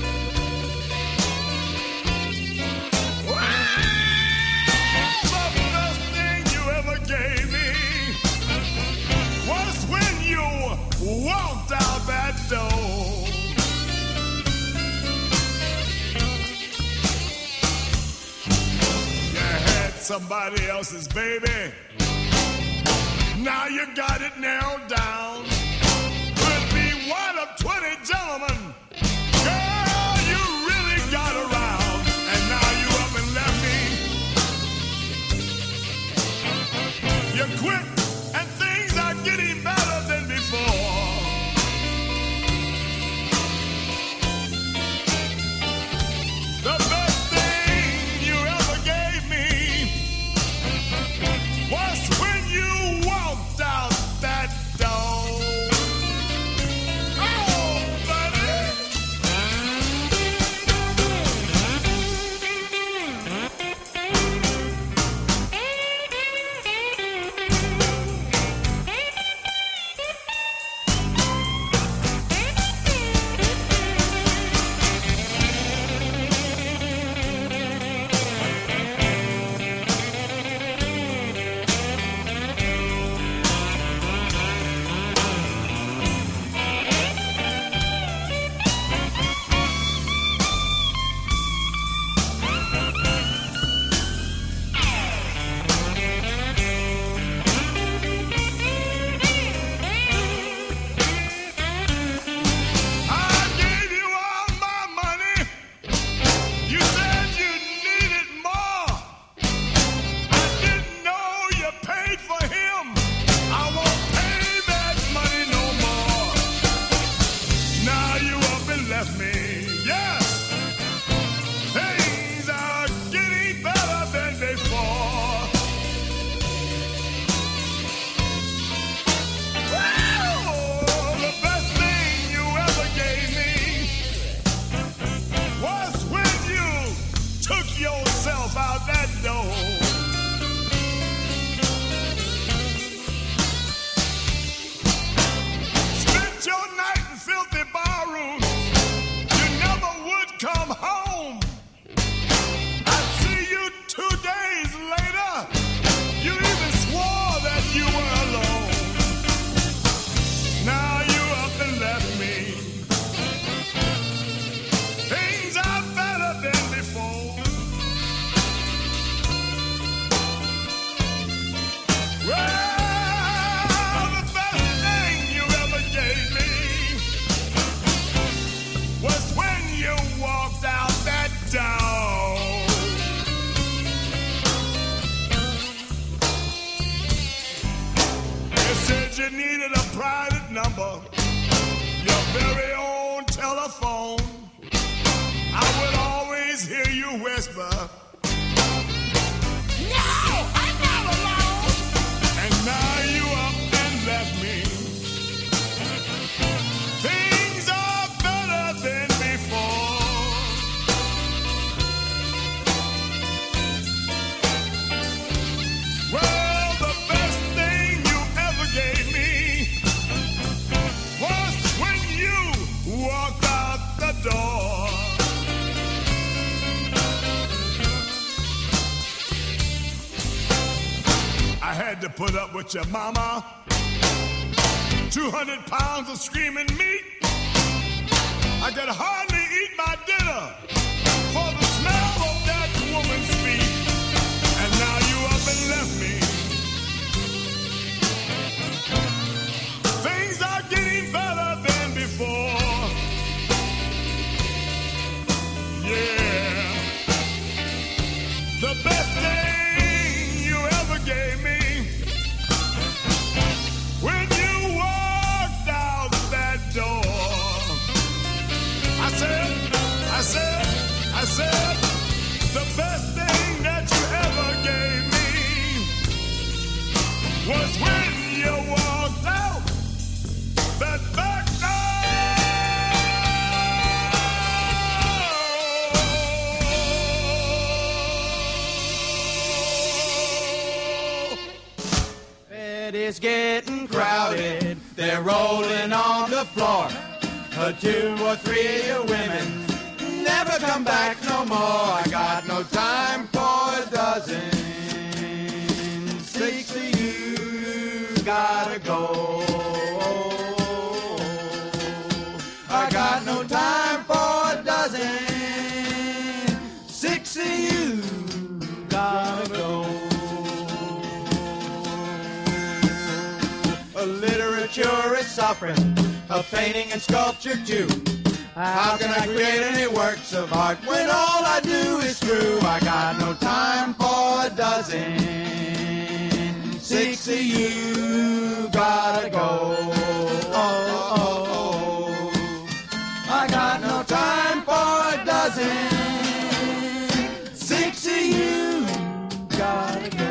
Wow, the best thing you ever gave me was when you walked out that door. You had somebody else's baby. Now you got it nailed down. Could be one of twenty gentlemen. Girl, you really got around. And now you up and left me. You quit. Getting better than before. The best thing you ever gave me was when you walked out that door. put up with your mama. Two hundred pounds of screaming meat. I could hardly eat my dinner for the smell of that woman's feet. And now you up and left me. Things are getting better than before. Yeah. The best thing you ever gave me. When you walked out that door, I said, I said, I said, the best thing that you ever gave me was when you walked out that back door. It is getting crowded. They're rolling on the floor. Uh, two or three of you women never come back no more. I got no time for a dozen. Six of you gotta go. I got no time for a dozen. Six of you gotta go. Literature is suffering, a painting and sculpture too. How can I create any works of art when all I do is screw? I got no time for a dozen. Six of you gotta go. Oh, oh, oh. I got no time for a dozen. Six of you gotta go.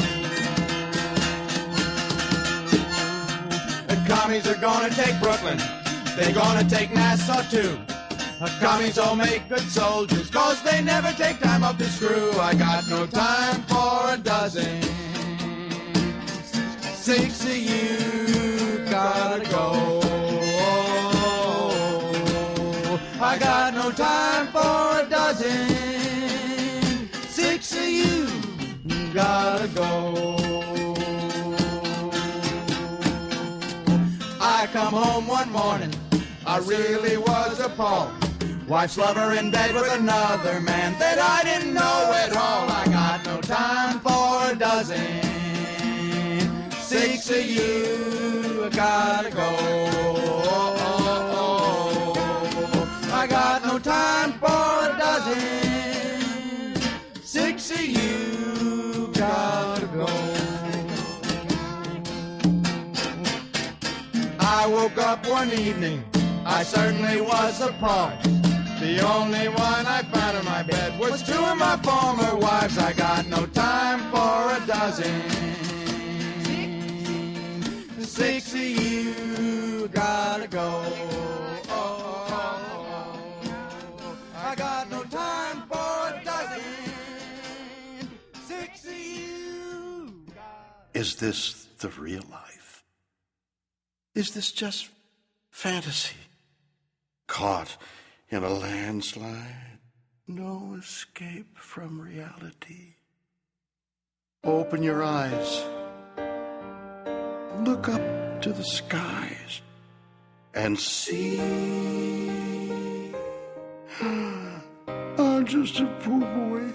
Commies are gonna take Brooklyn, they're gonna take Nassau too. Commies all make good soldiers, cause they never take time up to screw. I got no time for a dozen. Six of you gotta go. I got no time for a dozen. Six of you gotta go. I come home one morning, I really was appalled. Wife's lover in bed with another man that I didn't know at all. I got no time for a dozen. Six of you gotta go. I got no time for a dozen. Six of you gotta go. I woke up one evening, I certainly was surprised. The only one I found in my bed was two of my former wives. I got no time for a dozen. Six of you gotta go. I got no time for a dozen. Six of you. Is this the real life? Is this just fantasy? Caught in a landslide, no escape from reality. Open your eyes, look up to the skies, and see. I'm just a poor boy.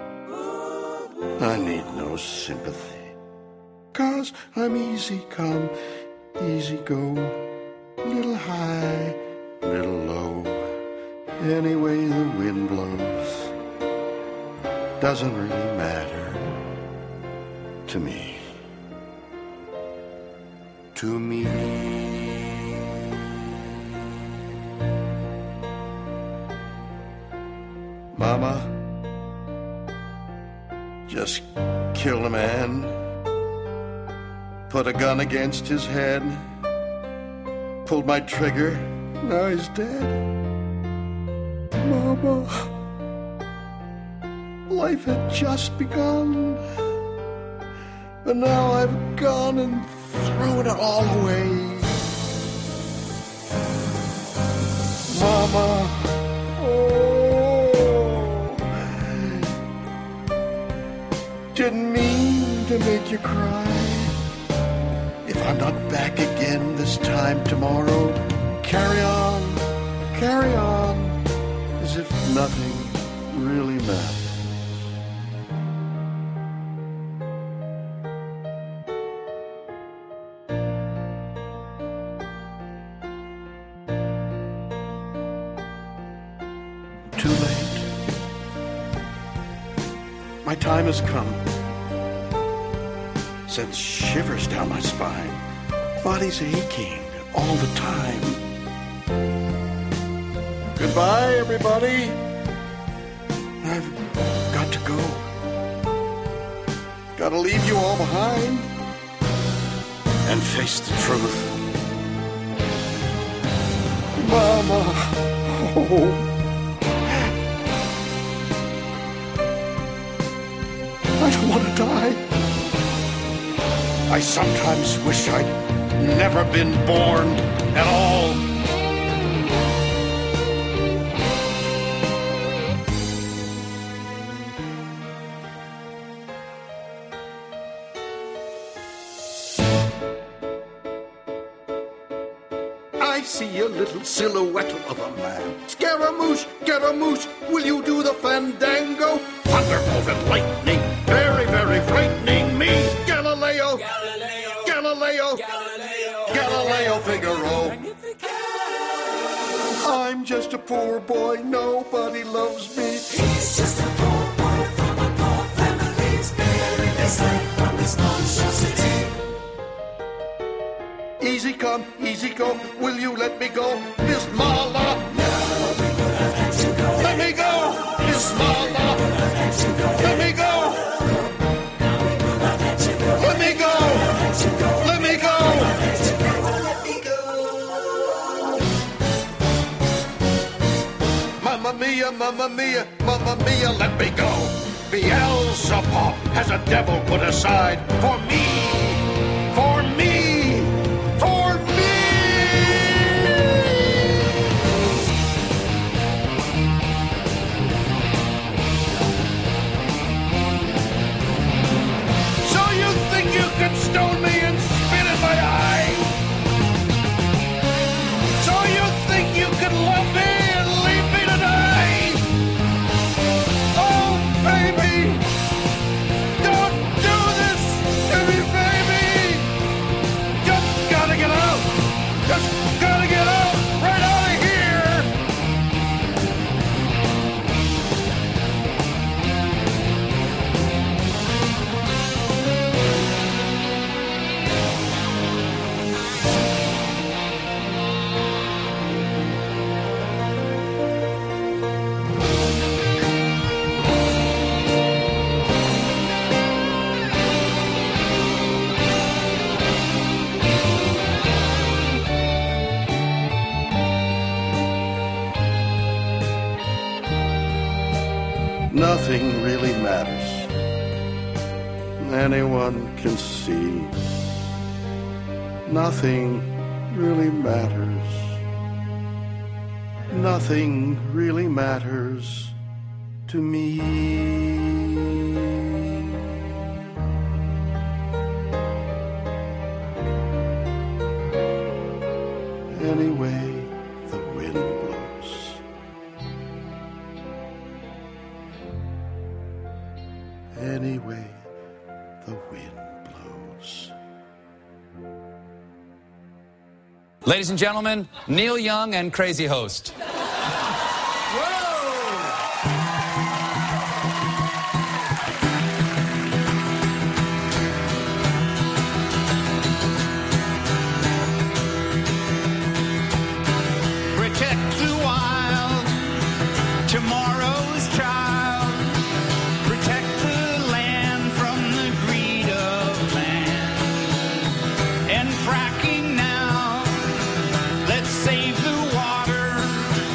I need no sympathy, 'cause I'm easy come, easy go, little high, little low. Any way the wind blows doesn't really matter to me. To me. Mama just killed a man, put a gun against his head, pulled my trigger, now he's dead. Mama, life had just begun, but now I've gone and thrown it all away. Mama, oh, didn't mean to make you cry. I'm not back again this time tomorrow. Carry on, carry on, as if nothing really matters. Too late. My time has come. Sends shivers down my spine. Body's aching all the time. Goodbye, everybody. I've got to go. Gotta leave you all behind and face the truth. Mama, oh. I don't want to die. I sometimes wish I'd never been born at all. I see a little silhouette of a man. Scaramouche, Scaramouche, will you do the fandango? Thunderbolt and lightning, very, very frightening me. Galileo, Galileo, Galileo, Galileo, Galileo Figaro. I'm just a poor boy, nobody loves me. He's just a poor boy from a poor family, sparing his life from this monstrosity. Easy come, easy go, will you let me go, Miss Mala? No, we would have had to go. Let me go, Miss Mala. Let me go. Let me go. Let me go. Let me go. Mamma mia, mamma mia, mamma mia, let me go. Beelzebub has a devil put aside for me, for me, for me. You could stone me and spit in my eye. So you think you could love me and leave me to die? Oh, baby, don't do this to me, baby. Just gotta get out. Just gotta get out. Right out of here. Nothing really matters. Anyone can see. Nothing really matters. Nothing really matters to me. Anyway, the wind blows. Anyway, the wind blows. Ladies and gentlemen, Neil Young and Crazy Host. Protect the wild, tomorrow's child. Protect the land from the greed of man. And fracking now, let's save the water.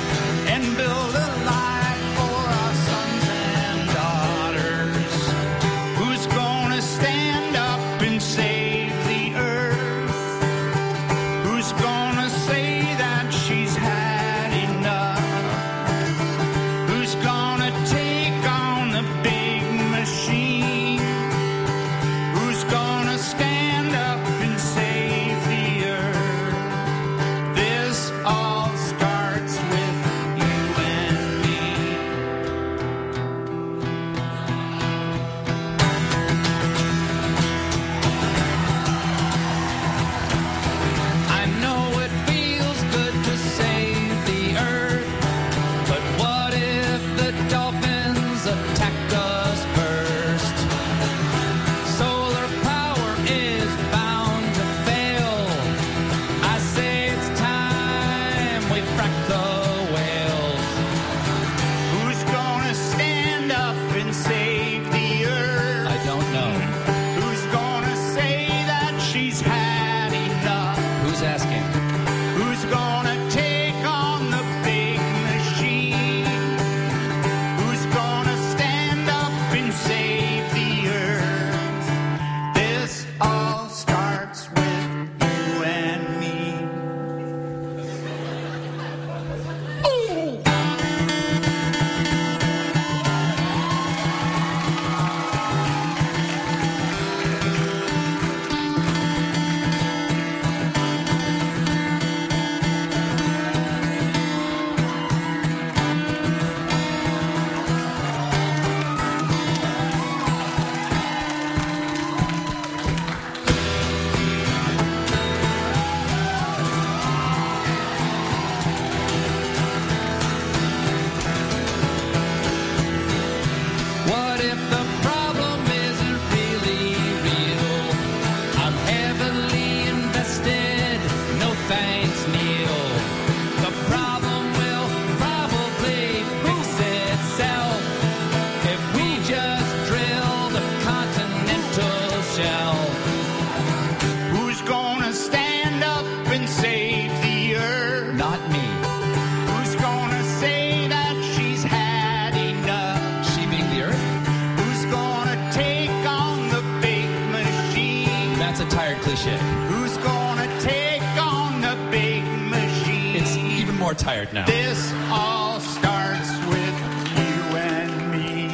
retired now. This all starts with you and me.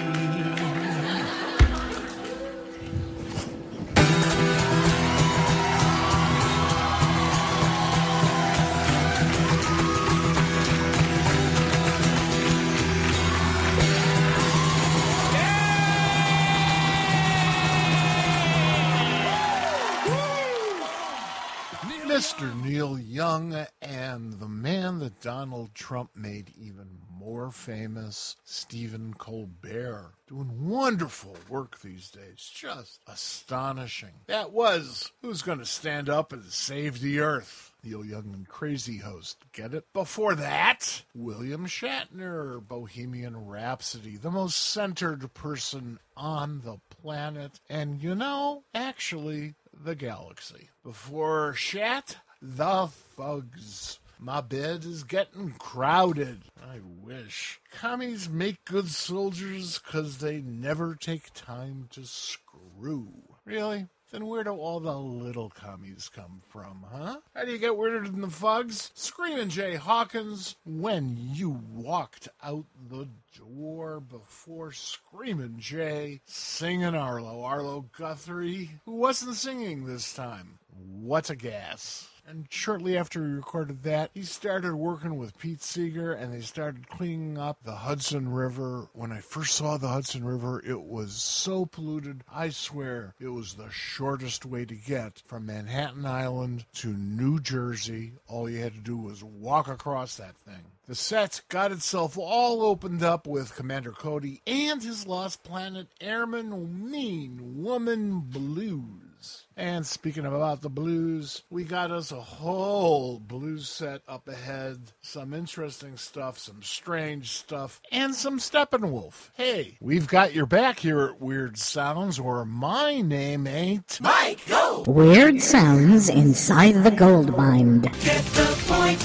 Mister Neil Young and the man that Donald Trump made even more famous, Stephen Colbert, doing wonderful work these days. Just astonishing. That was Who's Going to Stand Up and Save the Earth? Neil Young and Crazy Host. Get it? Before that, William Shatner, Bohemian Rhapsody, the most centered person on the planet. And you know, actually, the galaxy. Before Shat, the Thugs. My bed is getting crowded. I wish. Commies make good soldiers because they never take time to screw. Really? Then where do all the little commies come from, huh? How do you get weirder than the Fugs? Screamin' Jay Hawkins, when you walked out the door before Screamin' Jay, singing Arlo. Arlo Guthrie, who wasn't singing this time. What a gas. And shortly after he recorded that, he started working with Pete Seeger, and they started cleaning up the Hudson River. When I first saw the Hudson River, it was so polluted, I swear it was the shortest way to get from Manhattan Island to New Jersey. All you had to do was walk across that thing. The set got itself all opened up with Commander Cody and his Lost Planet Airman Mean Woman Blues. And speaking about the blues, we got us a whole blues set up ahead. Some interesting stuff, some strange stuff, and some Steppenwolf. Hey, we've got your back here at Weird Sounds, or my name ain't... Mike, go! Weird Sounds Inside the Gold Mine. Get the point,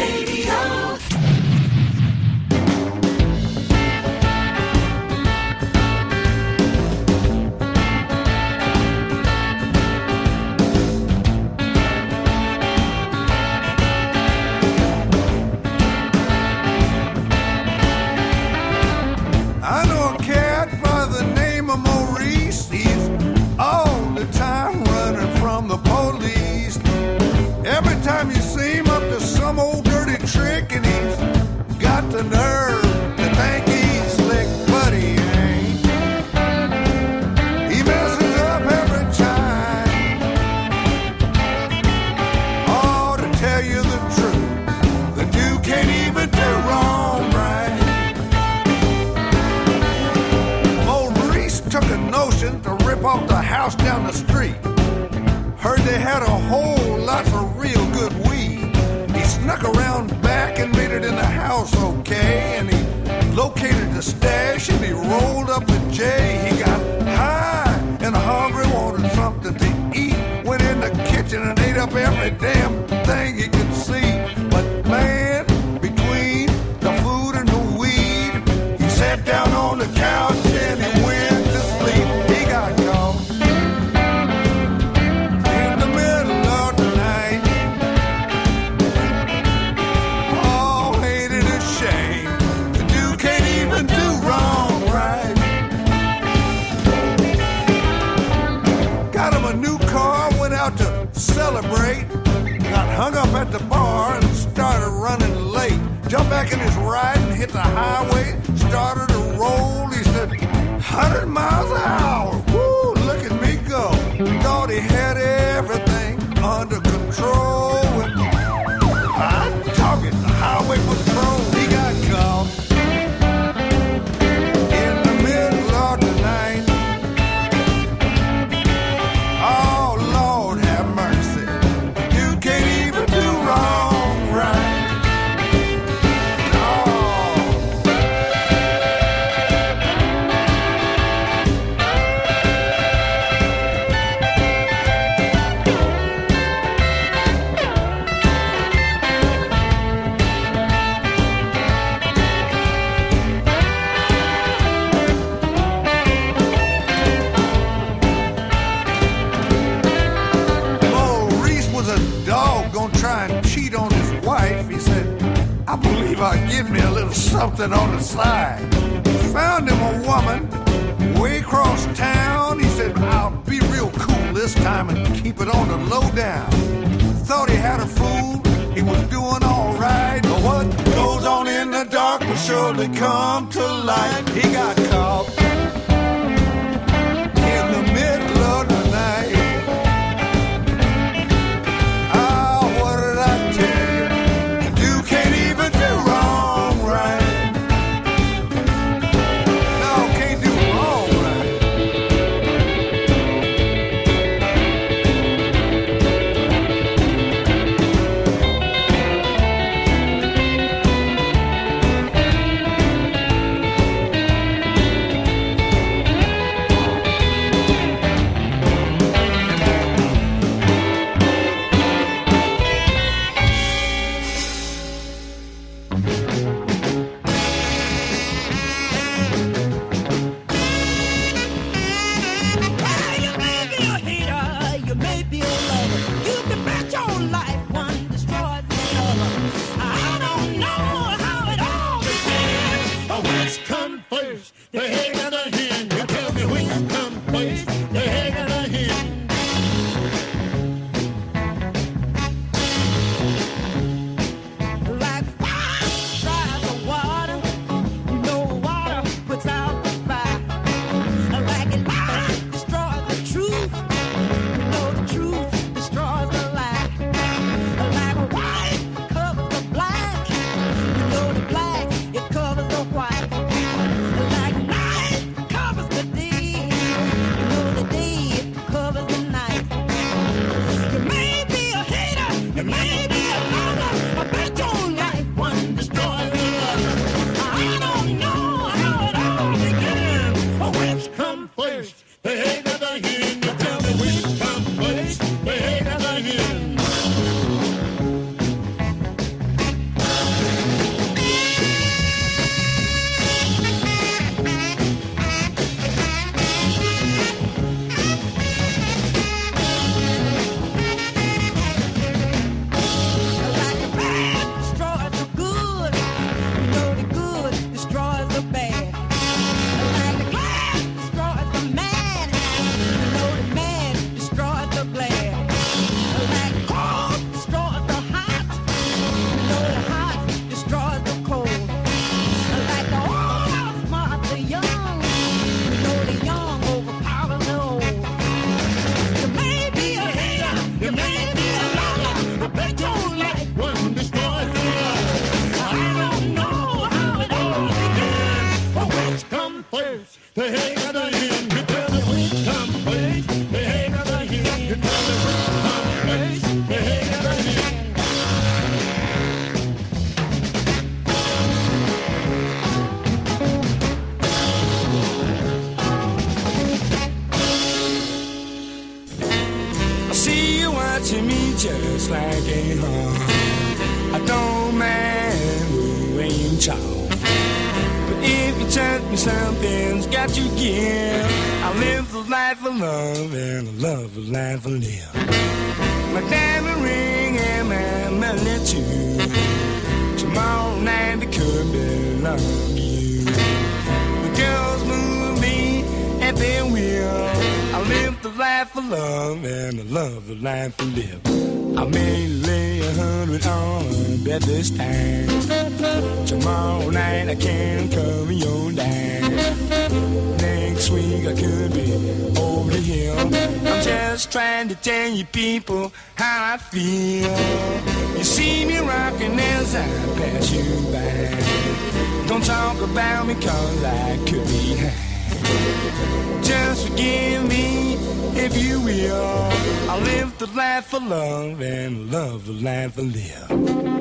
radio. Time you see him up to some old dirty trick, and he's got the nerve to think he's slick, but he ain't. He messes up every time. Oh, to tell you the truth, the dude can't even do wrong right. Maurice took a notion to rip off the house down the street. Heard they had a whole lot of real good weed. He snuck around back and made it in the house okay. And he located the stash and he rolled up the J. He got high and hungry, wanted something to eat. Went in the kitchen and ate up every damn thing he could see. But man, between the food and the weed, he sat down on the couch and he went to sleep. He got caught. Celebrate, got hung up at the bar and started running late. Jumped back in his ride and hit the highway, started to roll. He said, one hundred miles an hour, woo, look at me go. Thought he had everything under control. And I'm talking the highway patrol. He got caught in the middle of the night. Oh, Lord have mercy. You can't even do wrong right. No. about getting me a little something on the side. Found him a woman way across town. He said, I'll be real cool this time and keep it on the low down. Thought he had a fool, he was doing all right. But what goes on in the dark will surely come to light. He got caught in the middle of the night. Just like a hawk, I don't mind the way you talk. But if you touch me, something's got to give. I live the life of love and I love the life I live. My diamond ring and my money too. Tomorrow night it could belong to you. The girls move me at their will. I live the life of love and I love the life I live. I may lay a hundred on a bed this time. Tomorrow night I can cover your dime. Next week I could be over the hill. I'm just trying to tell you people how I feel. You see me rocking as I pass you by. Don't talk about me cause I could be high. Just forgive me if you will. I live the life of love and love the life I live.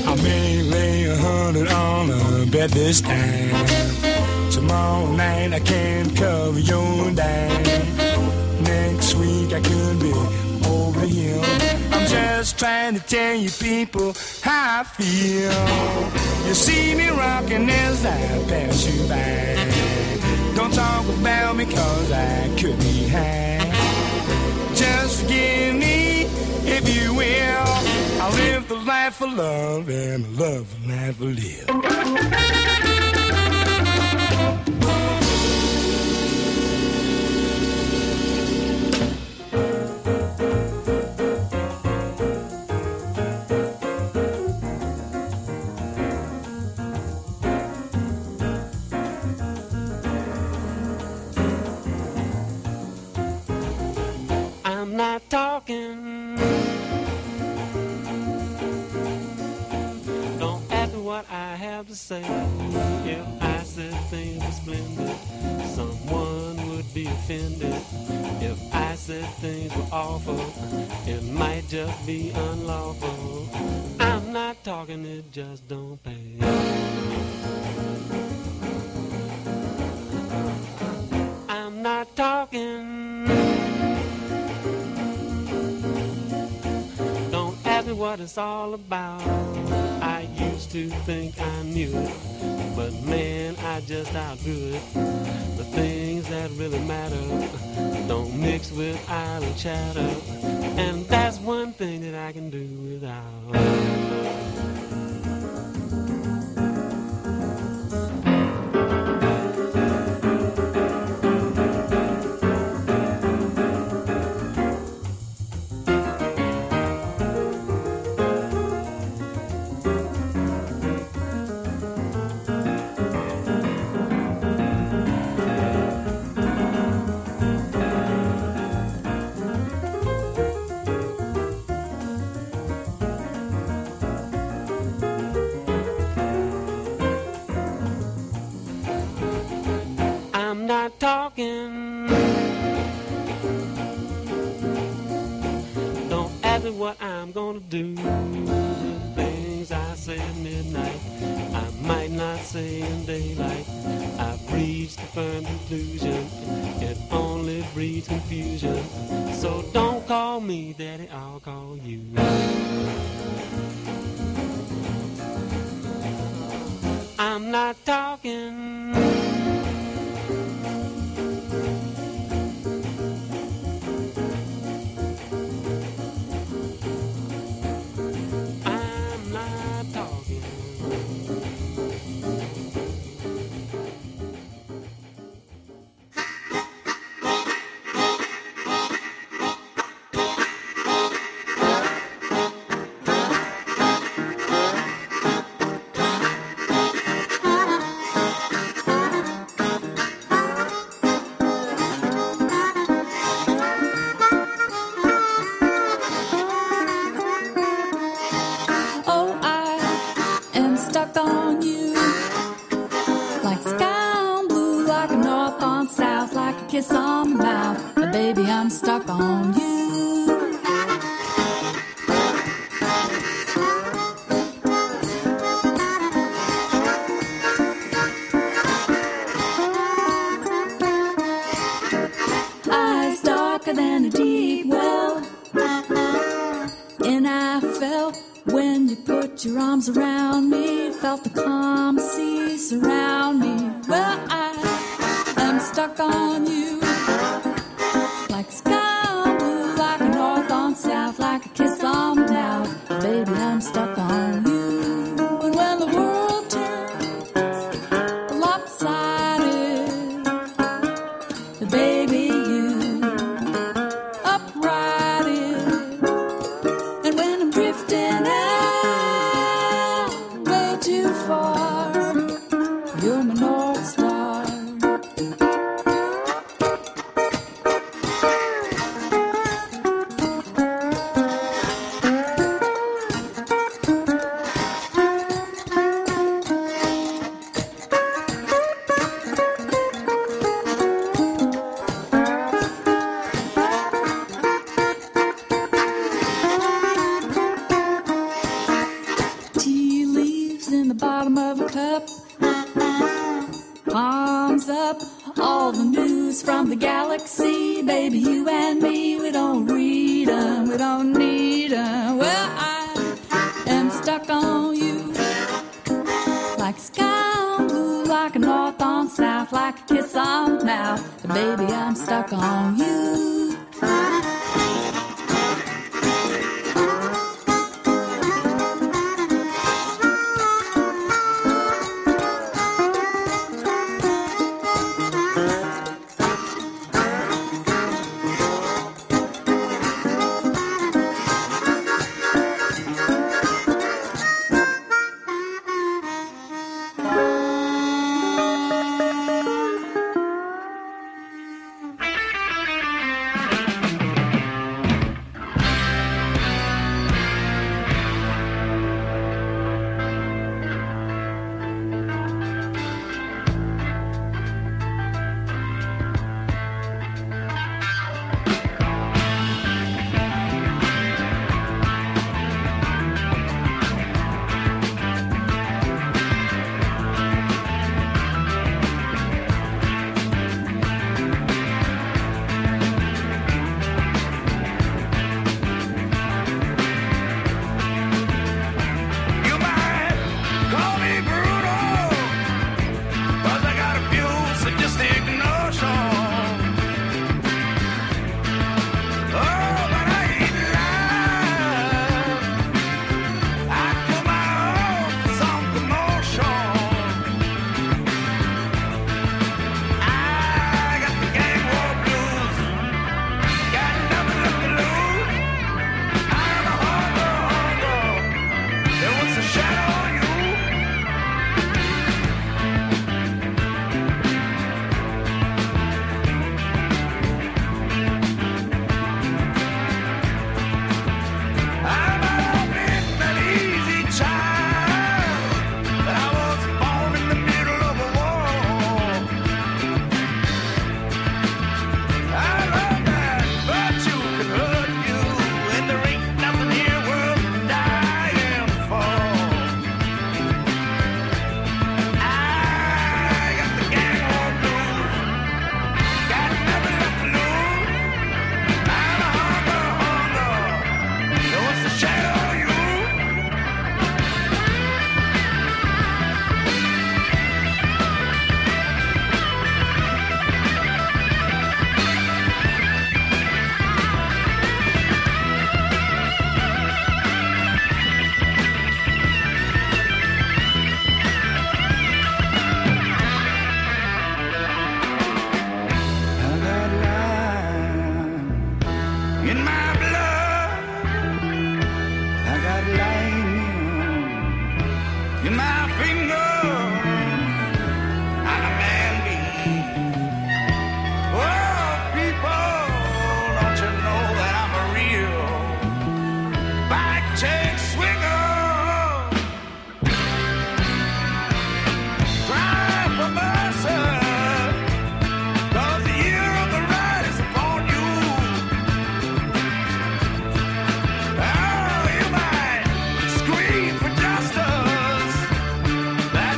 I may lay a hundred on a bet this time. Tomorrow night I can't cover your dime. Next week I could be over the hill. I'm just trying to tell you people how I feel. You see me rocking as I pass you by. Don't talk about me cause I could be high. Just forgive me if you will. I live the life of love and I love the life of live. I'm not talking. Don't ask me what I have to say. If I said things were splendid, someone would be offended. If I said things were awful, it might just be unlawful. I'm not talking, it just don't pay. I'm not talking. What it's all about. I used to think I knew it, but man, I just outgrew it. The things that really matter don't mix with idle chatter, and that's one thing that I can do without. Talking. Don't ask me what I'm gonna do. The things I say at midnight, I might not say in daylight. I've reached a firm conclusion. It only breeds confusion. So don't call me daddy, I'll call you. I'm not talking. Kiss on the mouth, but baby, I'm stuck on you. Eyes darker than a deep well, and I felt when you put your arms around me, felt the calm sea surround me. Well, I am stuck on you. Like sky blue, like a north on south, like a kiss on the mouth. Baby, I'm stuck on you. And when the world turns lopsided, baby, you uprighted. And when I'm drifting out way too far, you're my North Star. bottom of a cup. Palms up, all the news from the galaxy. Baby, you and me, we don't read 'em, we don't need 'em. Well, I am stuck on you. Like sky on blue, like a north on south, like a kiss on mouth. Baby, I'm stuck on you. That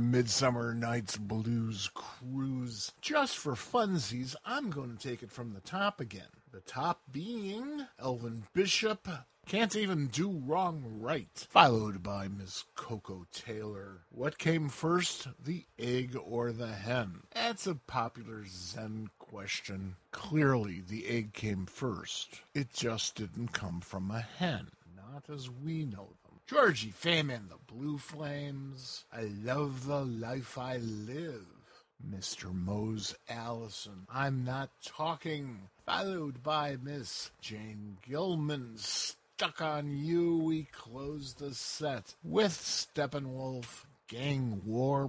Midsummer Night's Blues cruise. Just for funsies, I'm going to take it from the top again. The top being Elvin Bishop, Can't Even Do Wrong Right, followed by Miss Coco Taylor. What came first, the egg or the hen? That's a popular Zen question. Clearly, the egg came first. It just didn't come from a hen, not as we know them. Georgie Fame and the Blue Flames, I Love the Life I Live. Mister Mose Allison, I'm Not Talking, followed by Miss Jane Gilman, Stuck on You. We close the set with Steppenwolf, Gang War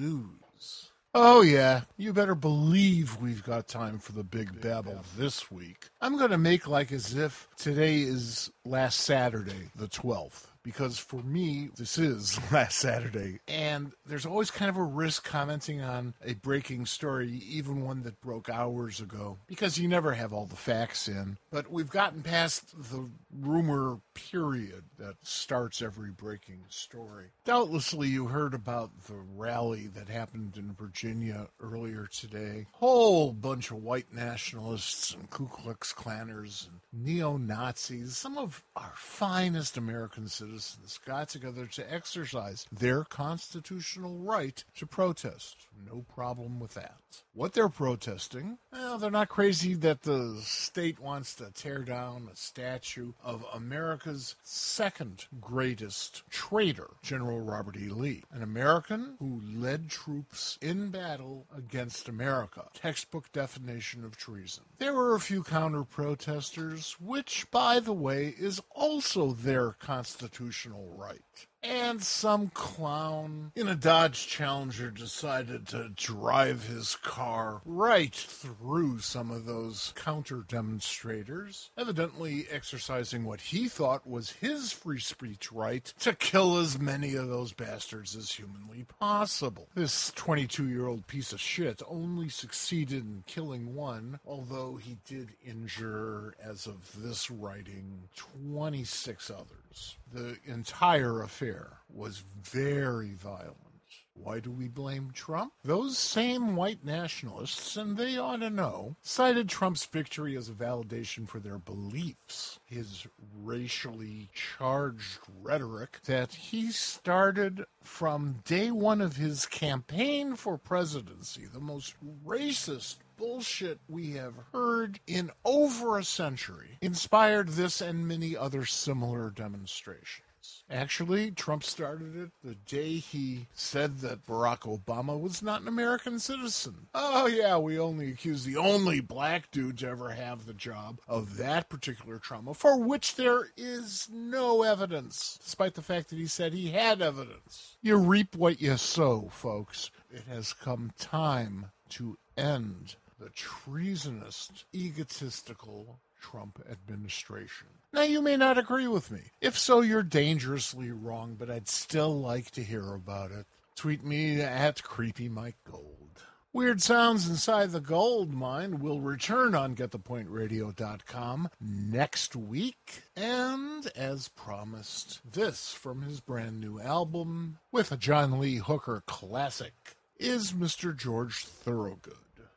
Blues. Oh yeah, you better believe we've got time for the Big Babble this week. I'm going to make like as if today is last Saturday, the twelfth. Because for me, this is last Saturday, and there's always kind of a risk commenting on a breaking story, even one that broke hours ago, because you never have all the facts in. But we've gotten past the rumor period that starts every breaking story. Doubtlessly, you heard about the rally that happened in Virginia earlier today. Whole bunch of white nationalists and Ku Klux Klanners and neo-Nazis, some of our finest American citizens, got together to exercise their constitutional right to protest. No problem with that. What they're protesting, well, they're not crazy that the state wants to tear down a statue of America's second greatest traitor, General Robert E. Lee, an American who led troops in battle against America. Textbook definition of treason. There were a few counter-protesters, which, by the way, is also their constitutional right. And some clown in a Dodge Challenger decided to drive his car right through some of those counter-demonstrators, evidently exercising what he thought was his free speech right to kill as many of those bastards as humanly possible. This twenty-two-year-old piece of shit only succeeded in killing one, although he did injure, as of this writing, twenty-six others. The entire affair was very violent. Why do we blame Trump? Those same white nationalists, and they ought to know, cited Trump's victory as a validation for their beliefs. His racially charged rhetoric that he started from day one of his campaign for presidency, the most racist bullshit we have heard in over a century, inspired this and many other similar demonstrations. Actually, Trump started it the day he said that Barack Obama was not an American citizen. Oh yeah, we only accuse the only black dude to ever have the job of that particular trauma, for which there is no evidence, despite the fact that he said he had evidence. You reap what you sow, folks. It has come time to end the treasonous, egotistical Trump administration. Now, you may not agree with me. If so, you're dangerously wrong, but I'd still like to hear about it. Tweet me at Creepy Mike Gold. Weird Sounds Inside the Gold Mine will return on get the point radio dot com next week. And, as promised, this from his brand new album, with a John Lee Hooker classic, is Mister George Thorogood.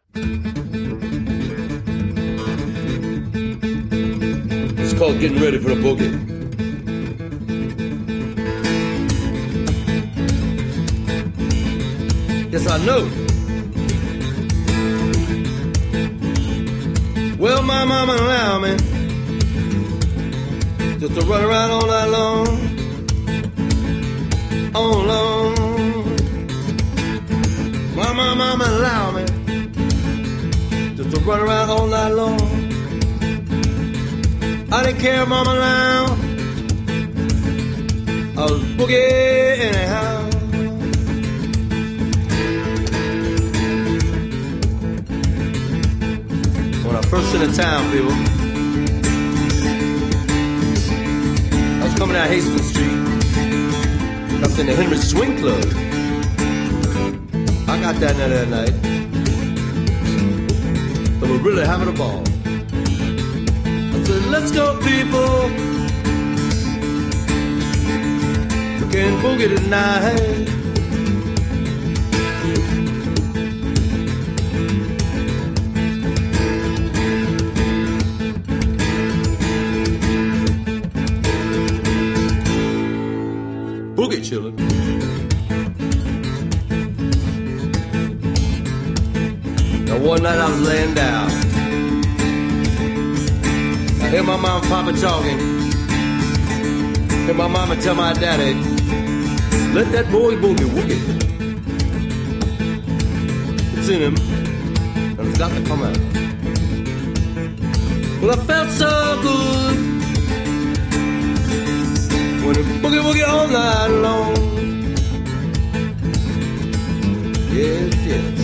It's called Getting Ready for the Boogie. Yes, I know. Well, my mama allowed me just to run around all night long, all alone. My mama allowed me just to run around all night long. I didn't care, mama allowed. I was boogie anyhow. When I first entered town, people, I was coming down Hastings Street, up in the Henry Swing Club. I got down there that night. But we're really having a ball. I said, let's go, people. We can boogie tonight. children. Now one night I was laying down. I hear my mom and papa talking. Hear my mama tell my daddy, let that boy boogie woogie. It's in him, and it's got to come out. Well, I felt so good when it boogie woogie all night long. Yes, yes.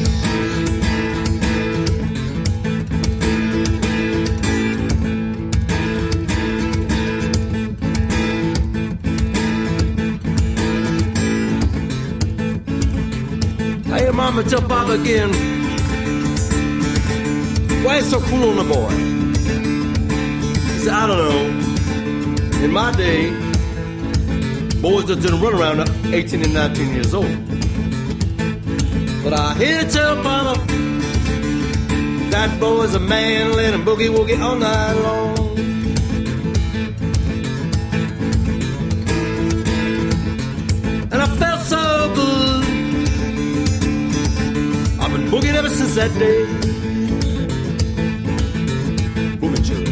I hear mama tell papa again, why is so cool on the boy? He said, I don't know. In my day, boys just didn't run around eighteen and nineteen years old. But I hear tell papa, that boy's a man, let him boogie woogie all night long. And I felt so good. I've been boogieing ever since that day. Booming children.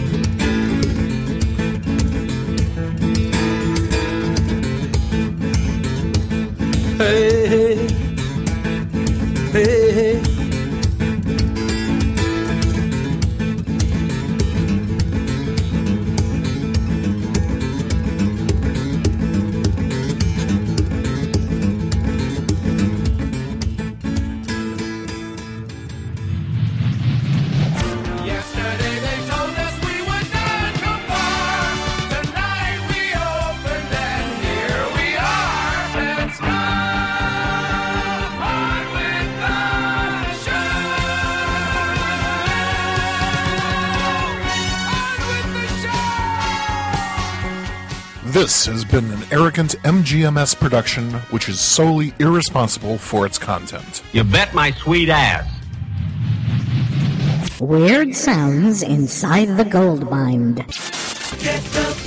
Hey, hey, hey, hey. This has been an arrogant M G M S production, which is solely irresponsible for its content. You bet my sweet ass. Weird sounds inside the gold mine. Get the